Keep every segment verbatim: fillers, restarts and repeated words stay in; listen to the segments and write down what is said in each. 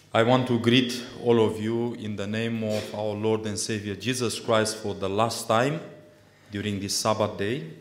I want to greet all of you in the name of our Lord and Savior Jesus Christ for the last time during this Sabbath day.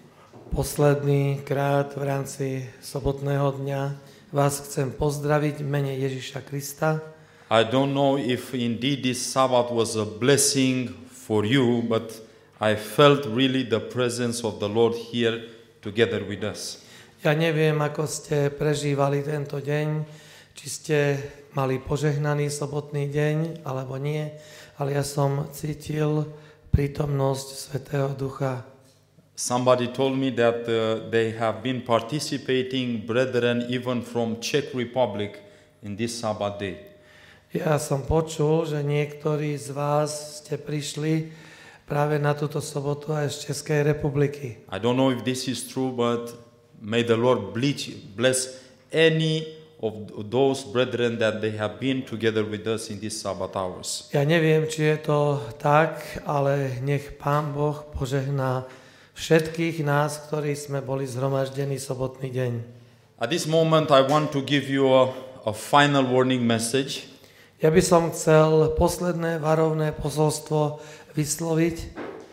Posledný krát v rámci sobotného dňa vás chcem pozdraviť v mene Ježiša Krista. I don't know if indeed this Sabbath was a blessing for you, but I felt really the presence of the Lord here together with us. Ja neviem, ako ste prežívali tento deň, či ste mali požehnaný sobotný deň, alebo nie, ale ja som cítil prítomnosť Svätého Ducha. Somebody told me that uh, they have been participating, brethren, even from Czech Republic in this Sabbath day. Ja som počul, že niektorí z vás ste prišli práve na túto sobotu aj z Českej republiky. I don't know if this is true, but may the Lord bless any of those brethren that they have been together with us in these Sabbath hours. Ja neviem, či je to tak, ale nech Pán Boh požehná všetkých nás, ktorí sme boli zhromaždení sobotný deň. At this moment I want to give you a, a final warning message. Ja by som chcel posledné varovné posolstvo vysloviť.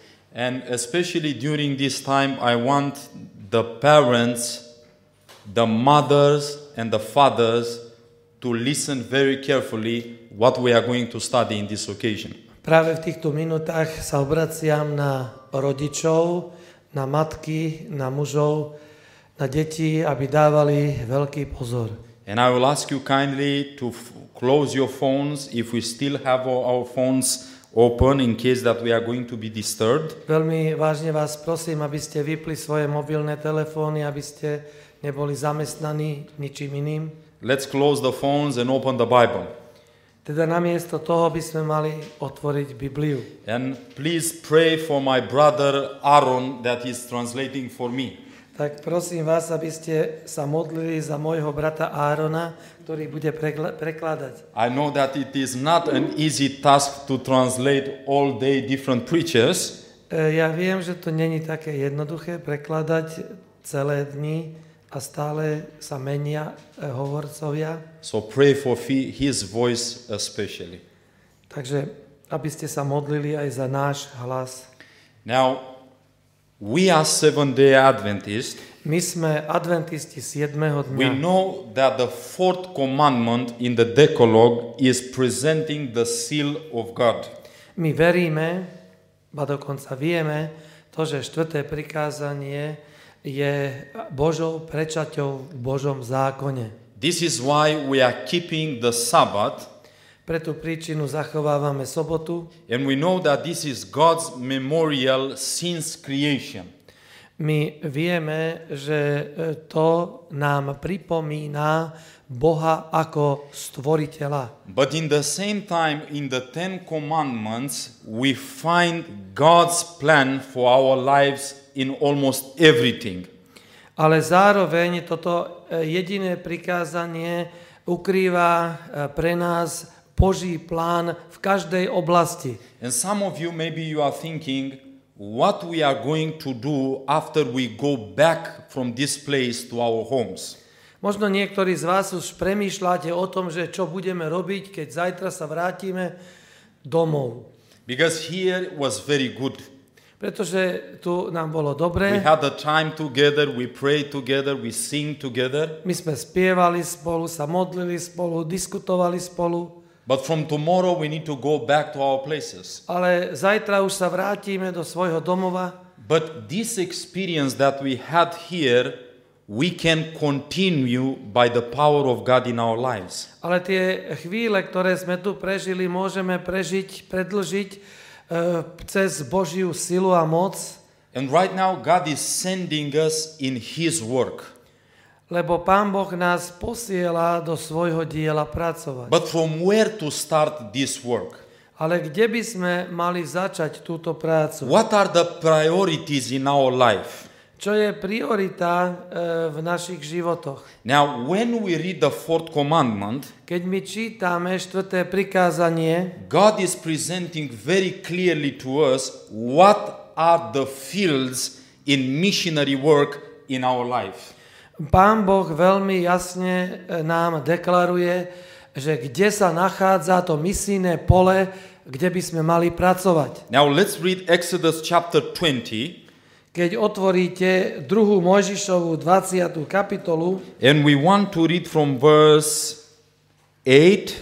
And especially during this time I want the parents, the mothers and the fathers to listen very carefully what we are going to study in this occasion. Práve v týchto minútach sa obraciam na rodičov, na matky, na mužov, na deti, aby dávali veľký pozor. And I will ask you kindly to f- close your phones if we still have our phones open in case that we are going to be disturbed. Veľmi vážne vás prosím, aby ste vypli svoje mobilné telefóny, aby ste neboli zamestnaní ničím iným. Let's close the phones and open the Bible. Teda namiesto toho by sme mali otvoriť Bibliu. And please pray for my brother Aaron that is translating for me. Tak prosím vás, aby ste sa modlili za môjho brata Árona, ktorý bude prekla- prekladať. I know that it is not an easy task to translate all day different preachers. Ja viem, že to není také jednoduché prekladať celé dni a stále sa menia hovorcovia. So pray for his voice especially. Takže aby ste sa modlili aj za náš hlas. Now, we are Seventh-day Adventists. My sme adventisti siedmeho dňa. We know that the fourth commandment in the Decalogue is presenting the seal of God. My veríme, ba dokonca vieme, to, že štvrté prikázanie je Božou prečaťou v Božom zákone. This is why we are keeping the Sabbath. Pre tú príčinu zachovávame sobotu. And we know that this is God's memorial since creation. My vieme, že to nám pripomína Boha ako stvoriteľa. But in the same time, in the Ten Commandments, we find God's plan for our lives in almost everything. Ale zároveň toto jediné prikázanie ukrýva pre nás Boží plán v každej oblasti. And some of you, maybe you are thinking, what we are going to do after we go back from this place to our homes. Možno niektorí z vás už premýšľate o tom, že čo budeme robiť, keď zajtra sa vrátime domov. Because here was very good. Pretože tu nám bolo dobre. We had the time together, we prayed together, we sing together. My sme spievali spolu, sa modlili spolu, diskutovali spolu. But from tomorrow we need to go back to our places. Ale zajtra už sa vrátime do svojho domova. But this experience that we had here, we can continue by the power of God in our lives. Ale tie chvíle, ktoré sme tu prežili, môžeme prežiť, predĺžiť uh, cez Božiu silu a moc. And right now God is sending us in His work. Lebo Pán Boh nás posiela do svojho diela pracovať. But from where to start this work? Ale kde by sme mali začať túto prácu? What are the priorities in our life? Čo je priorita e, v našich životoch? Now, when we read the fourth commandment, keď my čítame štvrté prikázanie, God is presenting very clearly to us what are the fields in missionary work in our life. Pán Boh veľmi jasne nám deklaruje, že kde sa nachádza to misijné pole, kde by sme mali pracovať. Now let's read Exodus chapter twenty. Keď otvoríte druhú Mojžišovú dvadsiatu kapitolu, And we want to read from verse eight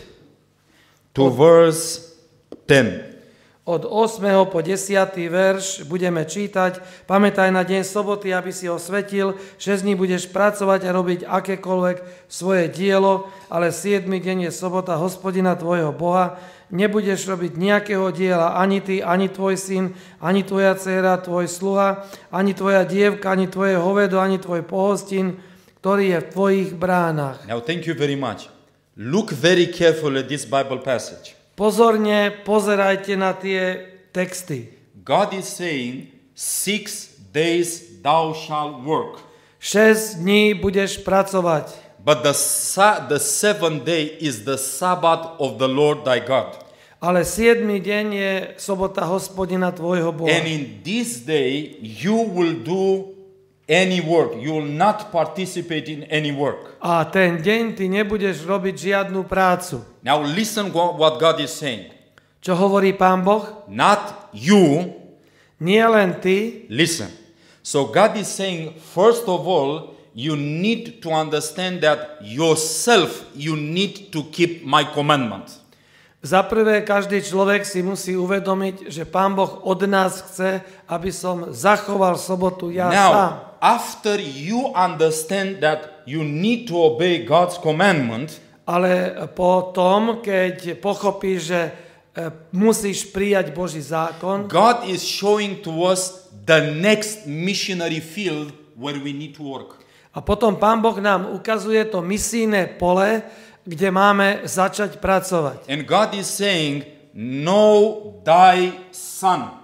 to verse ten. od ôsmeho po desiaty verš budeme čítať. Pamätaj na deň soboty, aby si ho svetil. Šesť dní budeš pracovať a robiť akékoľvek svoje dielo, ale siedmy deň je sobota Hospodina tvojho Boha. Nebudeš robiť nejakého diela ani ty, ani tvoj syn, ani tvoja dcéra, tvoj sluha, ani tvoja dievka, ani tvoje hovedo, ani tvoj pohostin, ktorý je v tvojich bránach. Now thank you very much. Look very carefully at this Bible passage. Pozorne pozerajte na tie texty. God is saying, six days thou shalt work. Šesť dní budeš pracovať. But the, sa- the seventh day is the Sabbath of the Lord thy God. Ale siedmy deň je sobota Hospodina tvojho Boha. And in this day you will do any work. You will not participate in any work. A ten deň ty nebudeš robiť žiadnu prácu. Now listen wha- what God is saying. Čo hovorí Pán Boh? Not you, Nie len ty. listen. So God is saying, first of all, you need to understand that yourself, you need to keep my commandment. Za prvé, každý človek si musí uvedomiť, že Pán Boh od nás chce, aby som zachoval sobotu ja Now, sám. after you understand that you need to obey God's commandment, Ale potom, keď pochopíš, že e, musíš prijať Boží zákon, God is showing to us the next missionary field where we need to work. a potom Pán Boh nám ukazuje to misijné pole, kde máme začať pracovať. And God is saying, know thy son.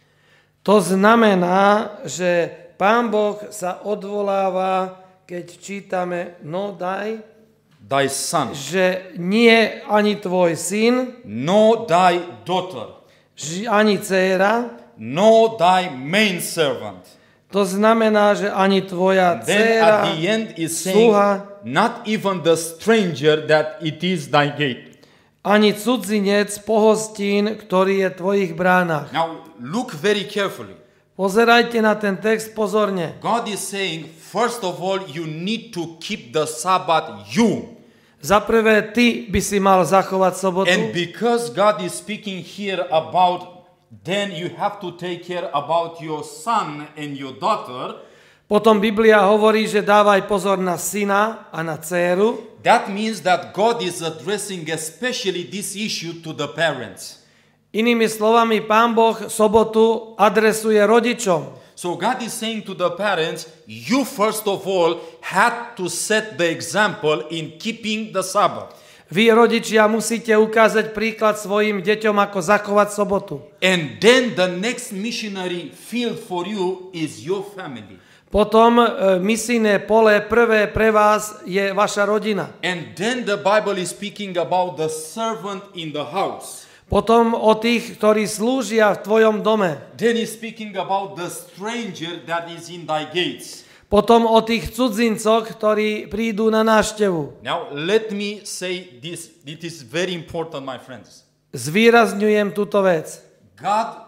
To znamená, že Pán Boh sa odvoláva, keď čítame no daj, Thy son. že nie ani tvoj syn, Know thy daughter. ži- ani dcéra, Know thy maidservant. to znamená, že ani tvoja Then at dcéra, the end is saying, sluha, not even the stranger that it is thy gate. ani cudzinec, pohostín, ktorý je v tvojich bránach. Now look very carefully. Pozerajte na ten text pozorne. God is saying, first of all, you need to keep the Sabbath, you. Za prvé, ty by si mal zachovať sobotu. And because God is speaking here about, then you have to take care about your son and your daughter. Potom Biblia hovorí, že dávaj pozor na syna a na dcéru. That means that God is addressing especially this issue to the parents. Inými slovami, Pán Boh sobotu adresuje rodičom. So God is saying to the parents, you first of all had to set the example in keeping the Sabbath. Vy, rodičia, musíte ukázať príklad svojim deťom, ako zachovať sobotu. And then the next missionary field for you is your family. Potom e, misijné pole prvé pre vás je vaša rodina. And then the Bible is speaking about the servant in the house. Potom o tých, ktorí slúžia v tvojom dome. Then he's speaking about the stranger that is in thy gates. Potom o tých cudzincoch, ktorí prídu na návštevu. Now let me say this, it is very important, my friends. Zvýrazňujem túto vec. God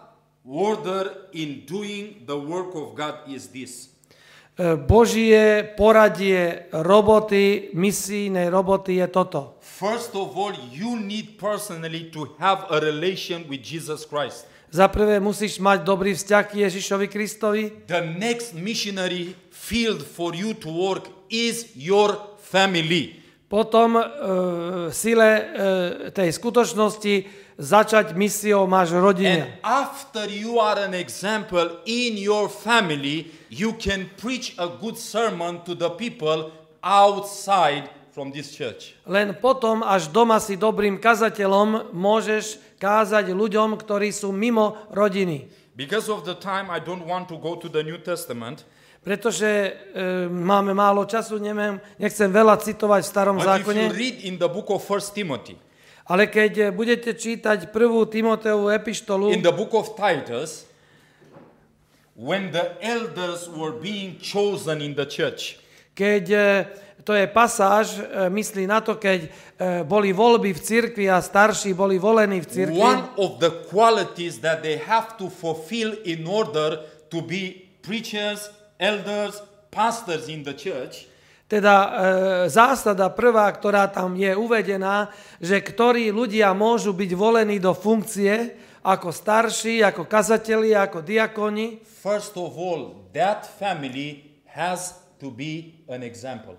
order in doing the work of God is this. E, Božie poradie roboty, misijnej roboty je toto. First of all, you need personally to have a relation with Jesus Christ. Za prvé musíš mať dobrý vzťah k Ježišovi Kristovi. The next missionary field for you to work is your family. Potom e, sile e, tej skutočnosti začať misiou máš And rodine. after you are an example in your family, you can preach a good sermon to the people outside from this church. Len potom, až doma si dobrým kazateľom, môžeš kázať ľuďom, ktorí sú mimo rodiny. Because of the time, I don't want to go to the New Testament. Pretože e, máme málo času, neviem, nechcem veľa citovať v Starom But if zákone, you read in the book of First Timothy, ale keď budete čítať prvú Timoteovú epištolu, in the book of Titus, when the elders were being chosen in the church, Keď to je pasáž, myslí na to, keď boli voľby v cirkvi a starší boli volení v cirkvi. One of the qualities that they have to fulfill in order to be preachers, elders, pastors in the church. Teda e, zásada prvá, ktorá tam je uvedená, že ktorí ľudia môžu byť volení do funkcie ako starší, ako kazatelia, ako diakoni. First of all, that family has to be an example.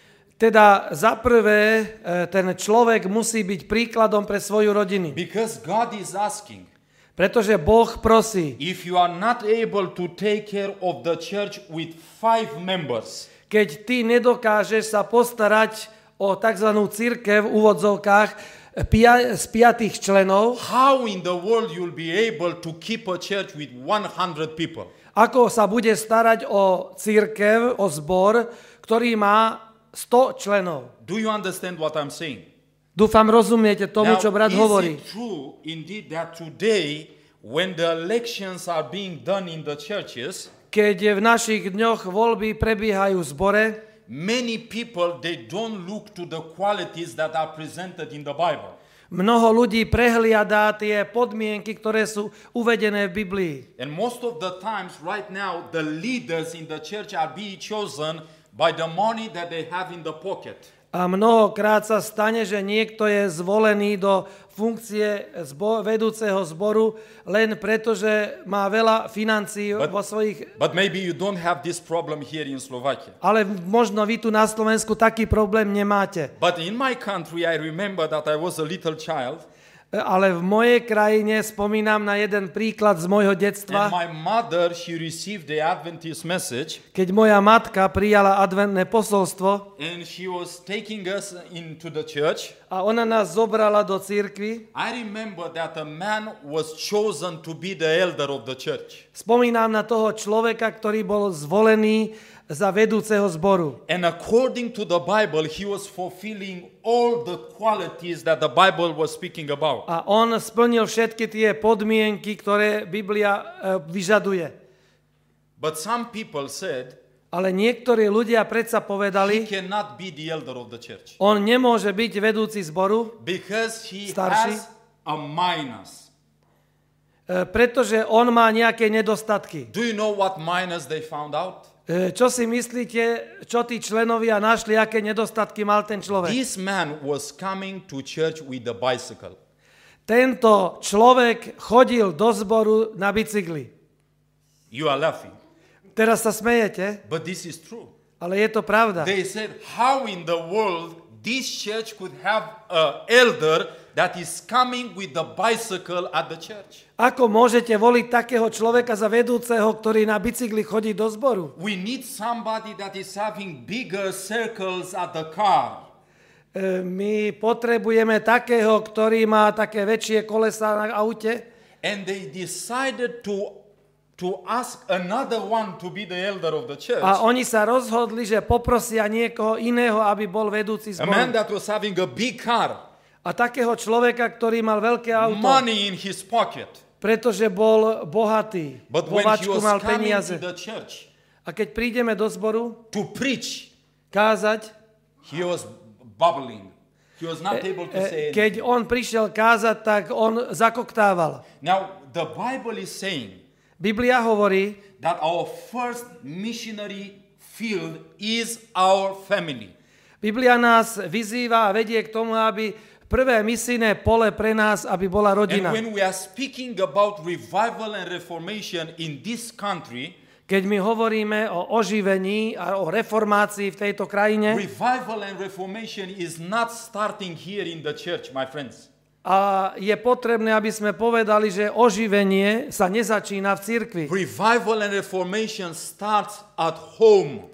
Teda za prvé, ten človek musí byť príkladom pre svoju rodinu. Because God is asking, pretože Boh prosí, if you are not able to take care of the church with five members, keď ty nedokážeš sa postarať o tzv. Cirkev v úvodzovkách pia, z piatých členov, how in the world you'll be able to keep a church with one hundred people? Ako sa bude starať o cirkev, o zbor, ktorý má sto členov? Do you understand what I'm saying? Dúfam, rozumiete tomu, čo brat hovorí. Now, is it true indeed that today, when the elections are being done in the churches, keď v našich dňoch voľby prebiehajú v zbore, many people, they don't look to the qualities that are presented in the Bible. Mnoho ľudí prehliadá tie podmienky, ktoré sú uvedené v Biblii. And most of the times right now, the leaders in the church are being chosen by the money that they have in the pocket. A mnohokrát sa stane, že niekto je zvolený do funkcie zbo- vedúceho zboru len preto, že má veľa financií vo svojich... But maybe you don't have this problem here in Slovakia. Ale možno vy tu na Slovensku taký problém nemáte. But in my country, I remember that I was a little child. Ale v mojej krajine spomínam na jeden príklad z môjho detstva. And my mother, she received the Adventist message. Keď moja matka prijala adventné posolstvo. And she was taking us into the church. A ona nás zobrala do cirkvi. I remember that a man was chosen to be the elder of the church. Spomínam na toho človeka, ktorý bol zvolený za vedúceho zboru. And according to the Bible, he was fulfilling all the qualities that the Bible was speaking about. A on splnil všetky tie podmienky, ktoré Biblia uh, vyžaduje. But some people said, ale niektorí ľudia predsa povedali, he cannot be the elder of the church. On nemôže byť vedúci zboru, because he starší, has a minus. Uh, pretože on má nejaké nedostatky. Do you know what minus they found out? Čo si myslíte, čo tí členovia našli, aké nedostatky mal ten človek? This man was coming to church with a bicycle. Tento človek chodil do zboru na bicykli. You are laughing. Teraz sa smejete? But this is true. Ale je to pravda. They said, how in the world this church could have an elder that is coming with the bicycle at the church? Ako môžete voliť takého človeka za vedúceho, ktorý na bicykli chodí do zboru? We need somebody that is having bigger circles at the car. E, my potrebujeme takého, ktorý má také väčšie kolesá na aute. And they decided to to ask another one to be the elder of the church. A oni sa rozhodli, že poprosia niekoho iného, aby bol vedúci zboru. A man that was having a big car. A takého človeka, ktorý mal veľké auto. Money in his pocket. Pretože bol bohatý. But vo when he váčku was mal coming peniaze. to the church, a keď prídeme do zboru, to preach, kázať, he was bubbling. He was not able to say anything. Keď on prišiel kázať, tak on zakoktával. Now, the Bible is saying Biblia hovorí, that our first missionary field is our family. Biblia nás vyzýva a vedie k tomu, aby prvé misijné pole pre nás, aby bola rodina. And when we are speaking about revival and reformation in this country, keď my hovoríme o oživení a o reformácii v tejto krajine, revival and reformation is not starting here in the church, my friends. A je potrebné, aby sme povedali, že oživenie sa nezačína v cirkvi. Revival and reformation starts at home.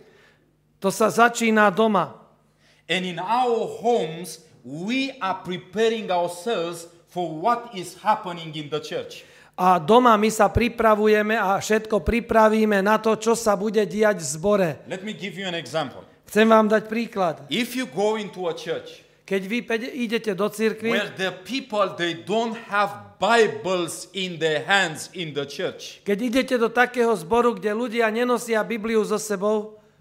To sa začína doma. And in our homes, we are preparing ourselves for what is happening in the church. A doma my sa pripravujeme a všetko pripravíme na to, čo sa bude diať v zbore. Let me give you an example. Chcem vám dať príklad. If you go into a church, keď vy idete do cirkvi, where the people, they don't have Bibles in their hands in the church. Keď idete do takého zboru, kde ľudia nenosia Bibliu so sebou,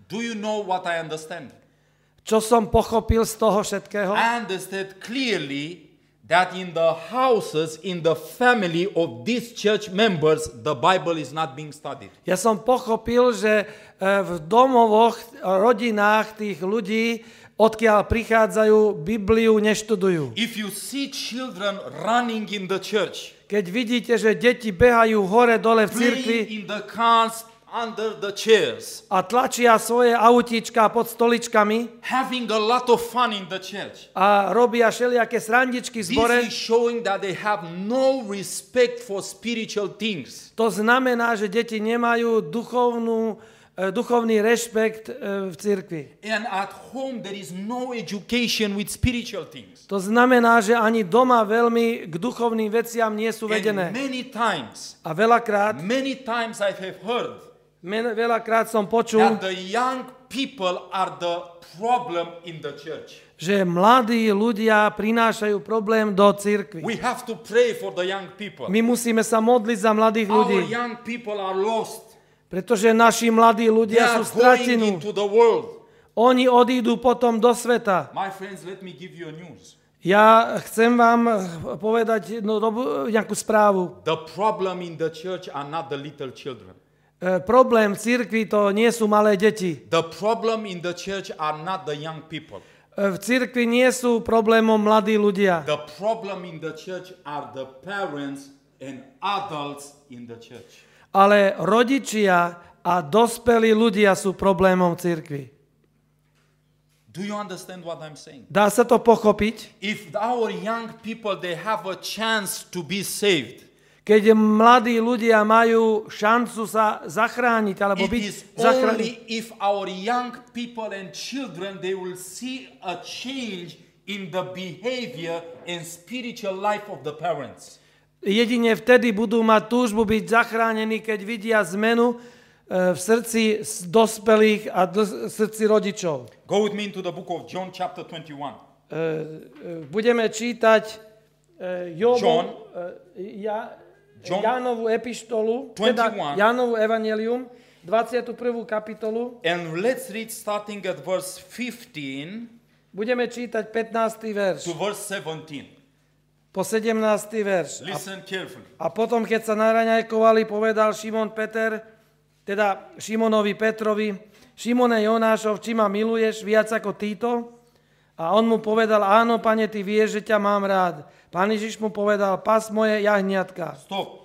Do you know what I understand? Čo som pochopil z toho všetkého? I understand clearly that in the houses, in the family of these church members, the Bible is not being studied. Ja som pochopil, že v domovoch, rodinách tých ľudí, odkiaľ prichádzajú, Bibliu neštudujú. If you see children running in the church, keď vidíte, že deti behajú hore-dole v cirkvi playing in the cars, under the chairs, a tlačia svoje autíčka pod stoličkami having a lot of fun in the church, a robia všelijaké srandičky v zbore, this is showing that they have no respect for spiritual things. To znamená, že deti nemajú duchovnú, duchovný rešpekt v cirkvi. And at home there is no education with spiritual things. To znamená, že ani doma veľmi k duchovným veciam nie sú vedené. And many times, a veľakrát, many times I have heard men, veľakrát som počul, that the young people are the problem in the church. že mladí ľudia prinášajú problém do cirkvi. We have to pray for the young people. My musíme sa modliť za mladých Our ľudí, young people are lost. pretože naši mladí They ľudia are sú going stratení. into the world. Oni odídu potom do sveta. My friends, let me give you a news. Ja chcem vám povedať no, nejakú správu. The problem in the church are not the little children. E, problém v cirkvi to nie sú malé deti. The problem in the church are not the young people. E, v cirkvi nie sú problémom mladí ľudia. The problem in the church are the parents and adults in the church. Ale rodičia a dospelí ľudia sú problémom v cirkvi. Do you understand what I'm saying? Dá sa to pochopiť? If our young people, they have a chance to be saved, keď mladí ľudia majú šancu sa zachrániť alebo it byť is zachrániť. only if our young people and children, they will see a change in the behavior and spiritual life of the parents. Jedine vtedy budú mať túžbu byť zachránení, keď vidia zmenu v srdci dospelých a v srdci rodičov. Go with me into the book of John chapter twenty-one. Budeme čítať Jobo, John, ja, John, Jánovu epištolu, teda twenty-one. Jánovu evanjelium, dvadsiatu prvú kapitolu. And let's read starting at verse fifteen Budeme čítať pätnásty verš to verse seventeen. po sedemnásty verš. A, Listen carefully. a potom, keď sa naraňajkovali, povedal Šimon Peter, teda Šimonovi Petrovi, Šimone Jonášov, či ma miluješ viac ako títo? A on mu povedal, áno, pane, ty vieš, že ťa mám rád. Pán Ježiš mu povedal, pas moje jahniatka. Stop.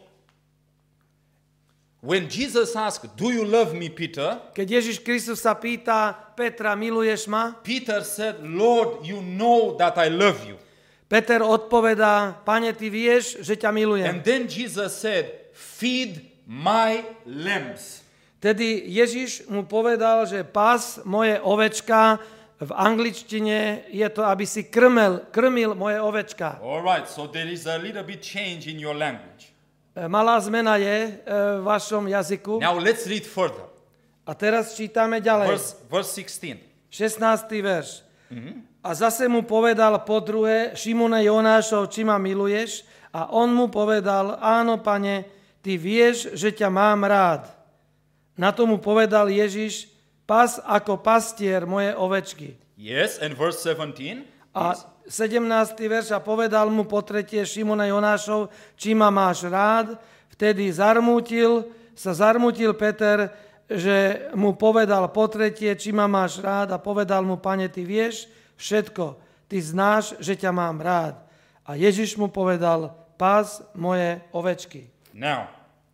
When Jesus asked, do you love me, Peter? Keď Ježiš Kristus sa pýta Petra, miluješ ma? Peter said, Lord, you know that I love you. Peter odpovedá, pane, ty vieš, že ťa milujem. And then Jesus said, feed my lambs. Tedy Ježiš mu povedal, že pás moje ovečka, v angličtine je to, aby si krmel, krmil moje ovečka. All right, so there is a little bit change in your language. Malá zmena je v vašom jazyku. Now let's read further. A teraz čítame ďalej. Verse, verse sixteen. šestnásty verš. Mm-hmm. A zase mu povedal po druhé, Šimone Jonášov, či ma miluješ? A on mu povedal, áno, pane, ty vieš, že ťa mám rád. Na to mu povedal Ježiš, pas ako pastier moje ovečky. Yes, and verse seventeen. A sedemnásty verš, a povedal mu po tretie Šimona Jonášov, či ma máš rád? Vtedy zarmútil, sa zarmútil Peter, že mu povedal po tretie, či ma máš rád, a povedal mu, pane, ty vieš všetko, ty znáš, že ťa mám rád. A Ježiš mu povedal, pás moje ovečky. Now,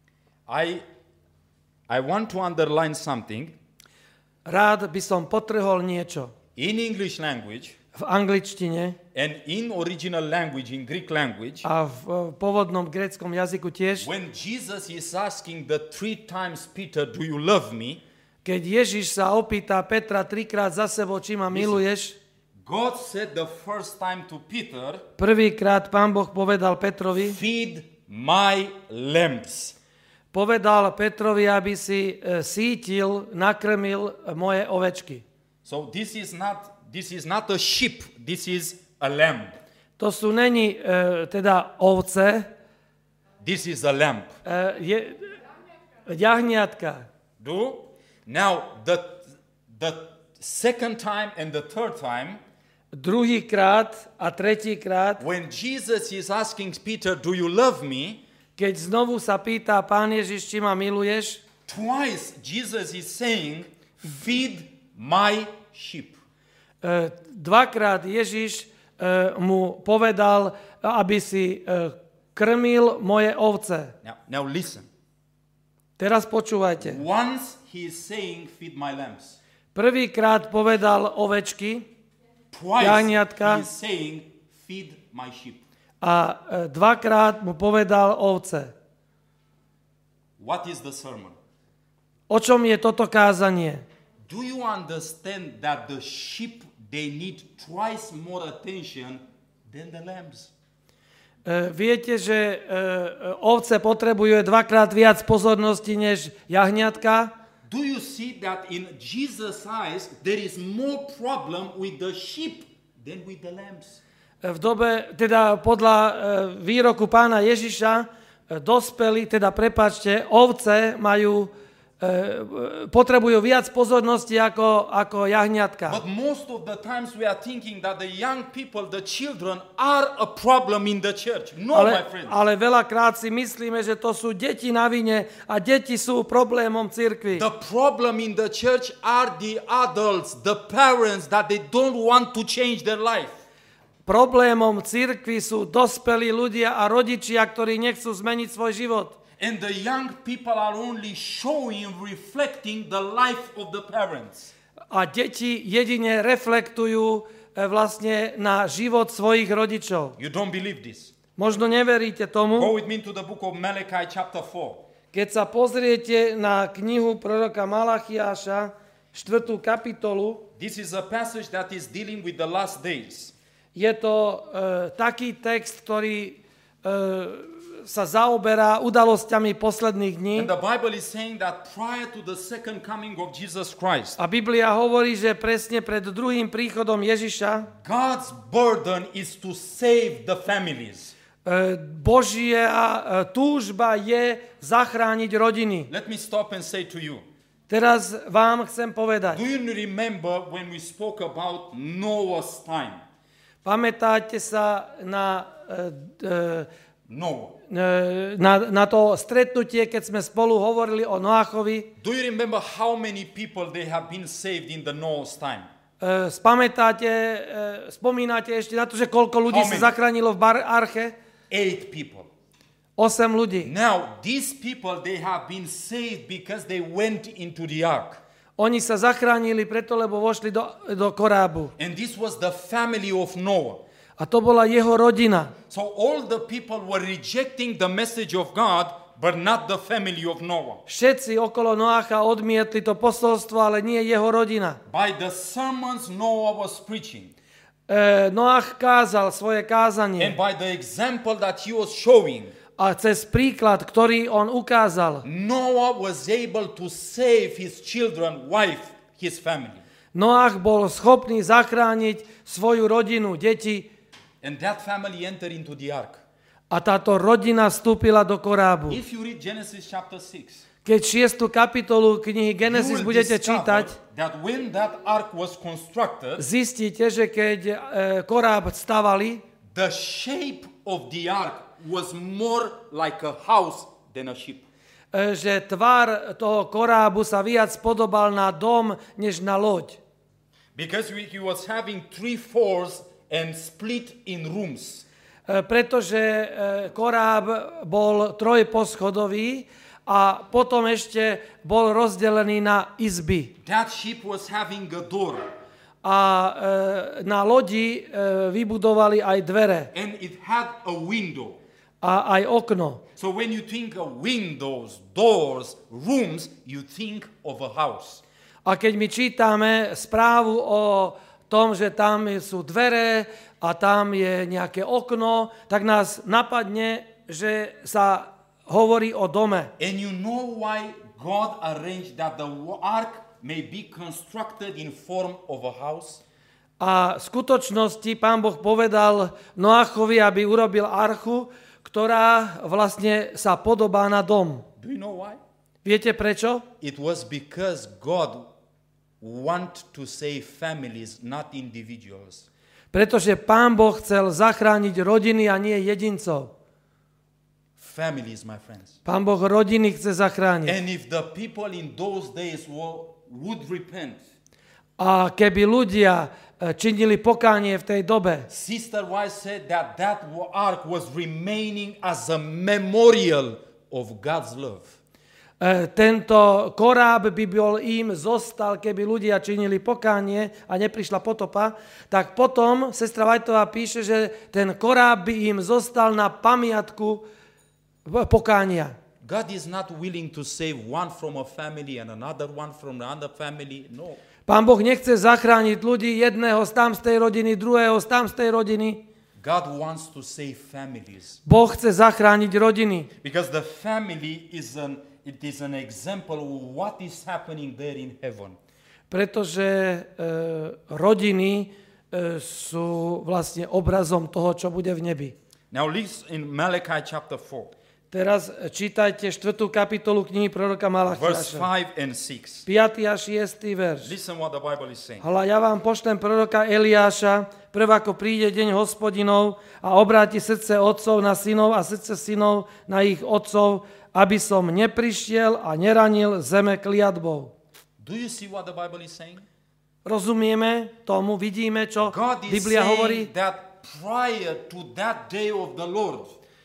I, I want to underline something. Rád by som potrhol niečo. In English language, v angličtine and in original language, in Greek language, a v pôvodnom gréckom jazyku tiež, when Jesus is asking the three times Peter, do you love me? Keď Ježiš sa opýta Petra trikrát za sebou, či ma miluješ, God said the first time to Peter, prvýkrát Pán Boh povedal Petrovi, feed my lambs. Povedal Petrovi, aby si e, sítil, nakrmil moje ovečky. So this is not this is not a sheep, this is a lamb. To sú není e, teda ovce, This is a lamb. e, je, jahniatka. Do? Now the the second time and the third time, druhýkrát a tretíkrát, when Jesus is asking Peter, do you love me? keď znovu sa pýta Pán Ježiš, či ma miluješ, Twice Jesus is saying, feed my sheep. e, dvakrát Ježiš e, mu povedal, aby si e, krmil moje ovce. Now, now listen. Teraz počúvajte. Once he is saying, feed my lambs. Prvýkrát povedal ovečky Twice Jahniatka. he is saying, feed my sheep. a e, dvakrát mu povedal ovce. What is the sermon? O čom je toto kázanie? Do you understand that the sheep, they need twice more attention than the lambs? E, viete, že e, ovce potrebujú dvakrát viac pozornosti než jahniatka? Do you see that in Jesus' eyes there is more problem with the sheep than with the lambs? V dobe, teda podľa e, výroku pána Ježiša, e, dospelí, teda prepáčte, ovce majú, e, potrebujú viac pozornosti ako, ako jahniatka. But most of the times we are thinking that the young people, the children, are a problem in the church. No, my Ale, friends. ale veľakrát si myslíme, že to sú deti na vine a deti sú problémom cirkvi. The problem in the church are the adults, the parents, that they don't want to change their life. Problémom cirkvi sú dospelí ľudia a rodičia, ktorí nechcú zmeniť svoj život. And the young people are only showing, reflecting the life of the parents. A deti jedine reflektujú e, vlastne na život svojich rodičov. You don't believe this? Možno neveríte Go tomu. with me to the book of Malachi chapter four. Keď sa pozriete na knihu proroka Malachiáša, štvrtú kapitolu, This is a passage that is dealing with the last days. je to e, taký text, ktorý e, sa zaoberá udalosťami posledných dní. And the Bible is saying that prior to the second coming of Jesus Christ, A Biblia hovorí, že presne pred druhým príchodom Ježiša God's burden is to save the families. e, Božia e, túžba je zachrániť rodiny. Let me stop and say to you, Teraz vám chcem do povedať. you remember when we spoke about Noah's time? Pamätáte sa na, e, Noah. e, na, na to stretnutie, keď sme spolu hovorili o Noachovi? Do you remember how many people they have been saved in the Noah's time? E, Spamätáte, e, spomínate ešte na to, že koľko ľudí How many? sa zachránilo v bar- arche? Eight people. Osem ľudí. Now, these people, they have been saved because they went into the ark. Oni sa zachránili preto, lebo vošli do, do korábu. And this was the family of Noah. A to bola jeho rodina. So all the people were rejecting the message of God, but not the family of Noah. Všetci okolo Noacha odmietli to posolstvo, ale nie jeho rodina. By the sermons Noah was preaching, E, Noach kázal svoje kázanie. and by the example that he was showing, A cez príklad, ktorý on ukázal, Noah was able to save his children, wife, his family. Noach bol schopný zachrániť svoju rodinu, deti, And that family entered into the ark. a táto rodina vstúpila do korábu. If you read Genesis chapter six, Keď šiestu kapitolu knihy you Genesis will budete discover čítať, that when that ark was constructed, zistíte, že keď e, koráb stavali, the shape of the ark was more like a house than a ship. e, že tvar toho korábu sa viac podobal na dom, než na loď. Because he was having three floors and split in rooms. E, pretože e, koráb bol trojposchodový a potom ešte bol rozdelený na izby. That ship was having a door, A e, na lodi e, vybudovali aj dvere and it had a window. a aj okno. So when you think of windows, doors, rooms, you think of a house. A keď my čítame správu o tom, že tam sú dvere a tam je nejaké okno, tak nás napadne, že sa hovorí o dome. And you know why God arranged that the ark may be constructed in form of a house? A v skutočnosti Pán Boh povedal Noachovi, aby urobil archu, ktorá vlastne sa podobá na dom. Do you know why? Viete prečo? It was because God want to save families, not individuals. Pretože Pán Boh chcel zachrániť rodiny a nie jedincov. Families, my friends. Pán Boh rodiny chce zachrániť. And if the people in those days would repent, a keby ľudia činili pokánie v tej dobe, Sister White said that that ark was remaining as a memorial of God's love. Tento koráb by bol im zostal, keby ľudia činili pokánie a neprišla potopa, tak potom sestra Whiteová píše, že ten koráb by im zostal na pamiatku pokánia. God is not willing to save one from a family and another one from another family. No. Pán Boh nechce zachrániť ľudí, jedného z tam z tej rodiny, druhého z tam z tej rodiny. God wants to save families. Boh chce zachrániť rodiny. Because the family is an it is an example of what is happening there in heaven. Pretože e, rodiny e, sú vlastne obrazom toho, čo bude v nebi. Now listen in Malachi chapter four. Teraz čítajte štvrtú kapitolu knihy proroka Verse Malachiáša. five and six. piaty a šiesty verš. Listen what the Bible is saying. Hľa, ja vám pošlem proroka Eliáša, prv ako príde deň Hospodinov a obráti srdce otcov na synov a srdce synov na ich otcov, aby som neprišiel a neranil zeme kliatbou. Do you see what the Bible is saying? Rozumieme tomu, vidíme, čo God is Biblia hovorí. saying that prior to that day of the Lord,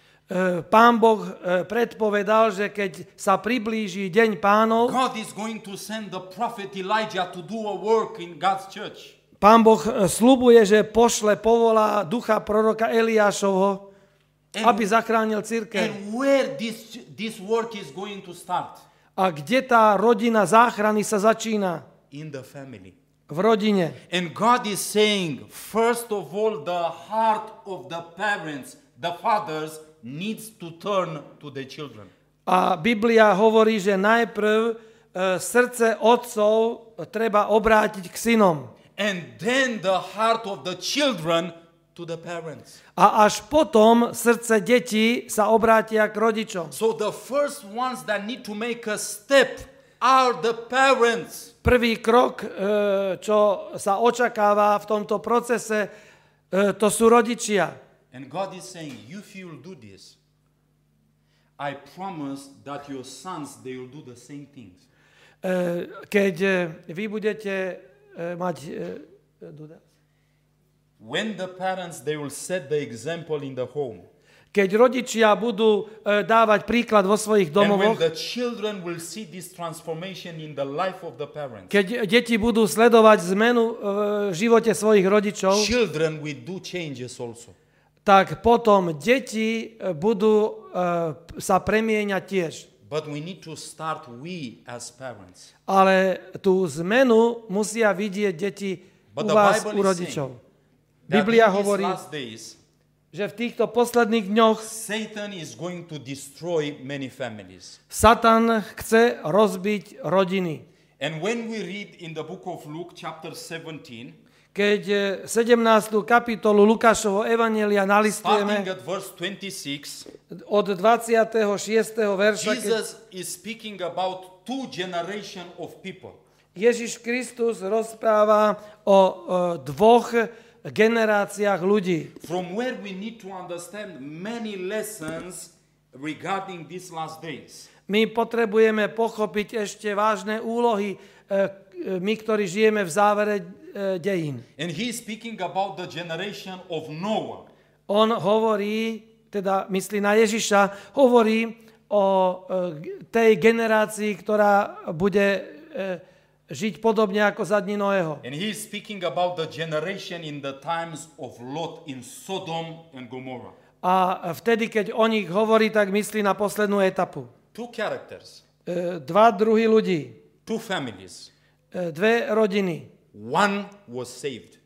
Pán Boh predpovedal, že keď sa priblíži deň Pánov, God is going to send the prophet Elijah to do a work in God's church. Pán Boh sľubuje, že pošle, povolá ducha proroka Eliášovho, aby zachránil cirkev. And where this, this work is going to start? A kde tá rodina záchrany sa začína? In the family. V rodine. And God is saying, first of all, the heart of the parents, the fathers, needs to turn to the children. A Biblia hovorí, že najprv e, srdce otcov treba obrátiť k synom. And then the heart of the children to the parents. A až potom srdce detí sa obrátia k rodičom. So the first ones that need to make a step are the parents. Prvý krok, e, čo sa očakáva v tomto procese, e, to sú rodičia. And God is saying, if you will do this, I promise that your sons, they will do the same things. E, keď e, vy budete e, mať... E, do that? When the parents, they will set the example in the home. Keď rodičia budú e, dávať príklad vo svojich And when domovoch, the children will see this transformation in the life of the parents, keď deti budú sledovať zmenu v živote svojich rodičov, children will do changes also. tak potom deti budú uh, sa premieňať tiež. But we need to start we as parents. Ale tú zmenu musia vidieť deti But u the vás, Bible u is rodičov. That Biblia in these hovorí, last days, že v týchto posledných dňoch Satan is going to destroy many families. Satan chce rozbiť rodiny. And when we read in the book of Luke chapter seventeen, Keď sedemnástu kapitolu Lukášovho evanjelia nalistujeme starting at verse twenty-six, od dvadsiateho šiesteho verša, keď Jesus is speaking about two generations of people. Ježiš Kristus rozpráva o, o dvoch generáciách ľudí. From where we need to understand many lessons regarding these last days. My potrebujeme pochopiť ešte vážne úlohy, my, ktorí žijeme v závere dejín. And he is speaking about the generation of Noah. On hovorí, teda myslí na Ježiša, hovorí o tej generácii, ktorá bude žiť podobne ako za dní Noého. And he is speaking about the generation in the times of Lot in Sodom and Gomorrah. A vtedy, keď o nich hovorí, tak myslí na poslednú etapu. Two characters, Dva druhy ľudí, two families. dve rodiny. One was saved.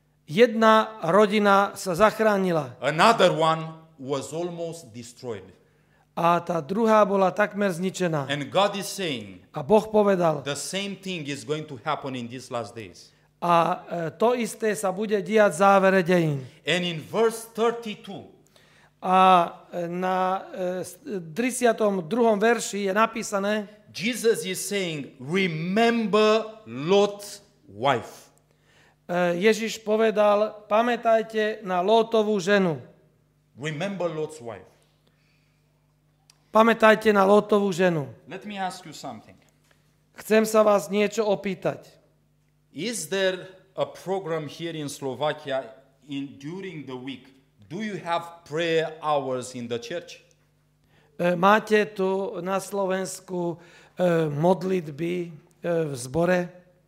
Jedna rodina sa zachránila Another one was almost destroyed. a tá druhá bola takmer zničená. And God is saying A Boh povedal, the same thing is going to happen in these last days. a to isté sa bude diať v závere dejín. And in verse thirty-two, A na tridsiatom druhom verši je napísané, Jesus is saying, remember Lot's wife. Ježiš povedal, pamätajte na Lótovú ženu. Remember Lot's wife. Pamätajte na Lótovú ženu. Let me ask you something. Chcem sa vás niečo opýtať. Is there a program here in Slovakia in during the week? Do you have prayer hours in the church? Máte tu na Slovensku modlitby v zbore?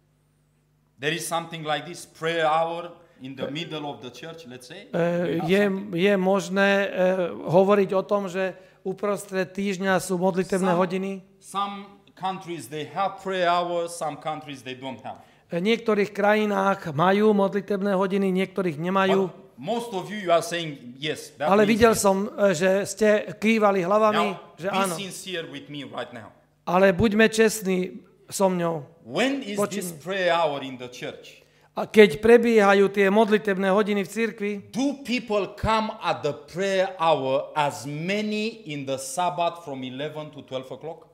There is something like this prayer hour in the middle of the church, let's say. Je, je možné hovoriť o tom, že uprostred týždňa sú modlitebné some, hodiny? Some countries they have prayer hours, some countries they don't have. V niektorých krajinách majú modlitebné hodiny, niektorých nemajú. But most of you, you are saying yes. That Ale videl yes. som, že ste kývali hlavami, Now, že be áno. sincere with me right now. Ale buďme čestní so mňou. When is Počuť. this prayer hour in the church? A keď prebiehajú tie modlitebné hodiny v cirkvi, Do people come at the prayer hour as many in the Sabbath from eleven to twelve o'clock?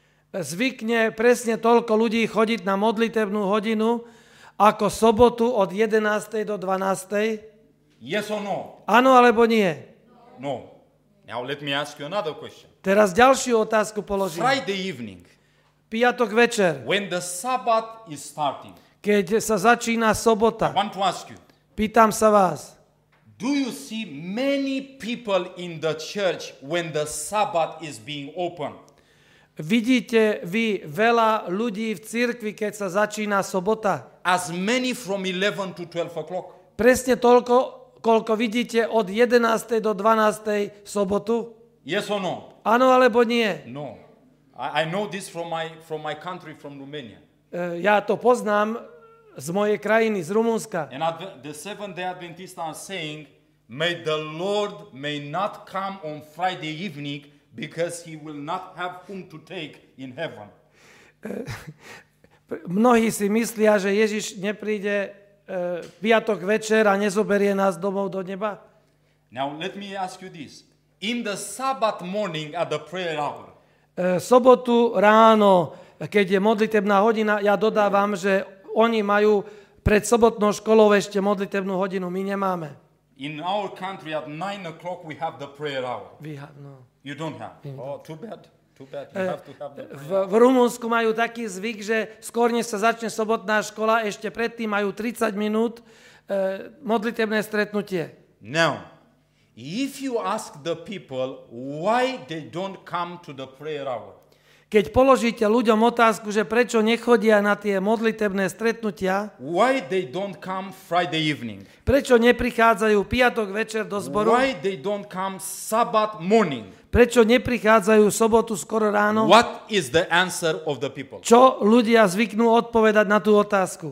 zvykne presne toľko ľudí chodiť na modlitebnú hodinu, ako sobotu od jedenástej do dvanástej? Yes or no? Áno alebo nie? No. Now let me ask you another question. Teraz ďalšiu otázku položím. Friday evening, Piatok večer, when the Sabbath is starting, keď sa začína I sobota, want to ask you, pýtam sa vás, do you see many people in the church when the Sabbath is being opened? vidíte vy veľa ľudí v cirkvi, keď sa začína sobota? As many from eleven to twelve o'clock? Presne toľko, koľko vidíte od jedenástej do dvanástej sobotu? Yes or no? Áno alebo nie? No. I, I know this from my, from my country, from Romania. E, Ja to poznám z mojej krajiny, z Rumunska. And Adve- the Seventh-day Adventists are saying, may the Lord may not come on Friday evening because he will not have whom to take in heaven. Mnohí si myslia, že Ježiš nepríde e, piatok večer a nezoberie nás domov do neba. Now let me ask you this. In the Sabbath morning at the prayer hour, E, sobotu ráno, keď je modlitebná hodina, ja dodávam, že oni majú pred sobotnou školou ešte modlitebnú hodinu, my nemáme. in our country at nine o'clock we have the prayer hour. We have, no. You don't have? Oh, too bad. Too bad. You E, have to have the prayer v, v Rumunsku majú taký zvyk, že skôr než sa začne sobotná škola, ešte predtým majú tridsať minút e, modlitebné stretnutie. Now, if you ask the people why they don't come to the prayer hour, Keď položíte ľuďom otázku, že prečo nechodia na tie modlitebné stretnutia, why they don't come Friday evening, prečo neprichádzajú piatok večer do zboru, why they don't come Sabbath morning, prečo neprichádzajú sobotu skoro ráno, what is the answer of the people? čo ľudia zvyknú odpovedať na tú otázku?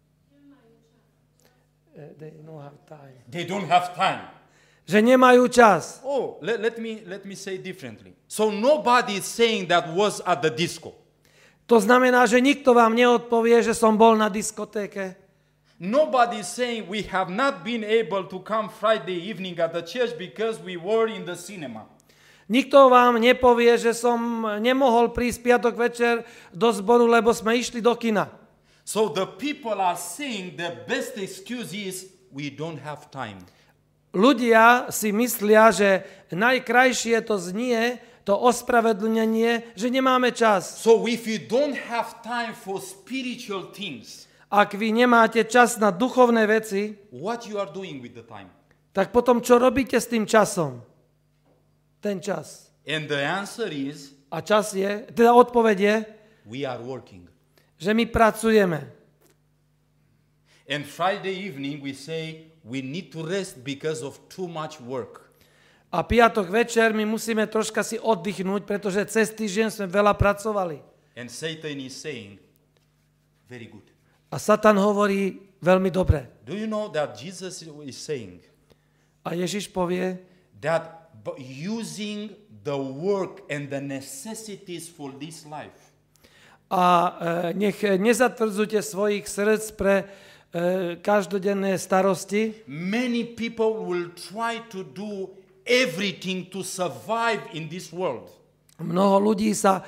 They don't have time. They don't have time. Že nemajú čas. Oh, let, let me let me say differently. So nobody is saying that was at the disco. To znamená, že nikto vám neodpovie, že som bol na diskotéke. Nobody is saying we have not been able to come Friday evening at the church because we were in the cinema. Nikto vám nepovie, že som nemohol prísť piatok večer do zboru, lebo sme išli do kina. So the people are saying the best excuse is we don't have time. Ľudia si myslia, že najkrajšie to znie, to ospravedlnenie, že nemáme čas. So if you don't have time for spiritual things, Ak vy nemáte čas na duchovné veci, what you are doing with the time? tak potom čo robíte s tým časom? Ten čas. And the answer is A čas je, teda odpoveď je, we are working. že my pracujeme. And Friday evening we say we need to rest because of too much work. A piatok večer my musíme troška si oddychnúť, pretože cez týždeň sme veľa pracovali. And Satan is saying, very good. A Satan hovorí veľmi dobre. Do you know that Jesus is saying A Ježiš povie, that b- using the work and the necessities for this life, a e, nech nezatvrdzujte svojich srdc pre e, každodenné starosti. many people will try to do everything to survive in this world. Mnoho ľudí sa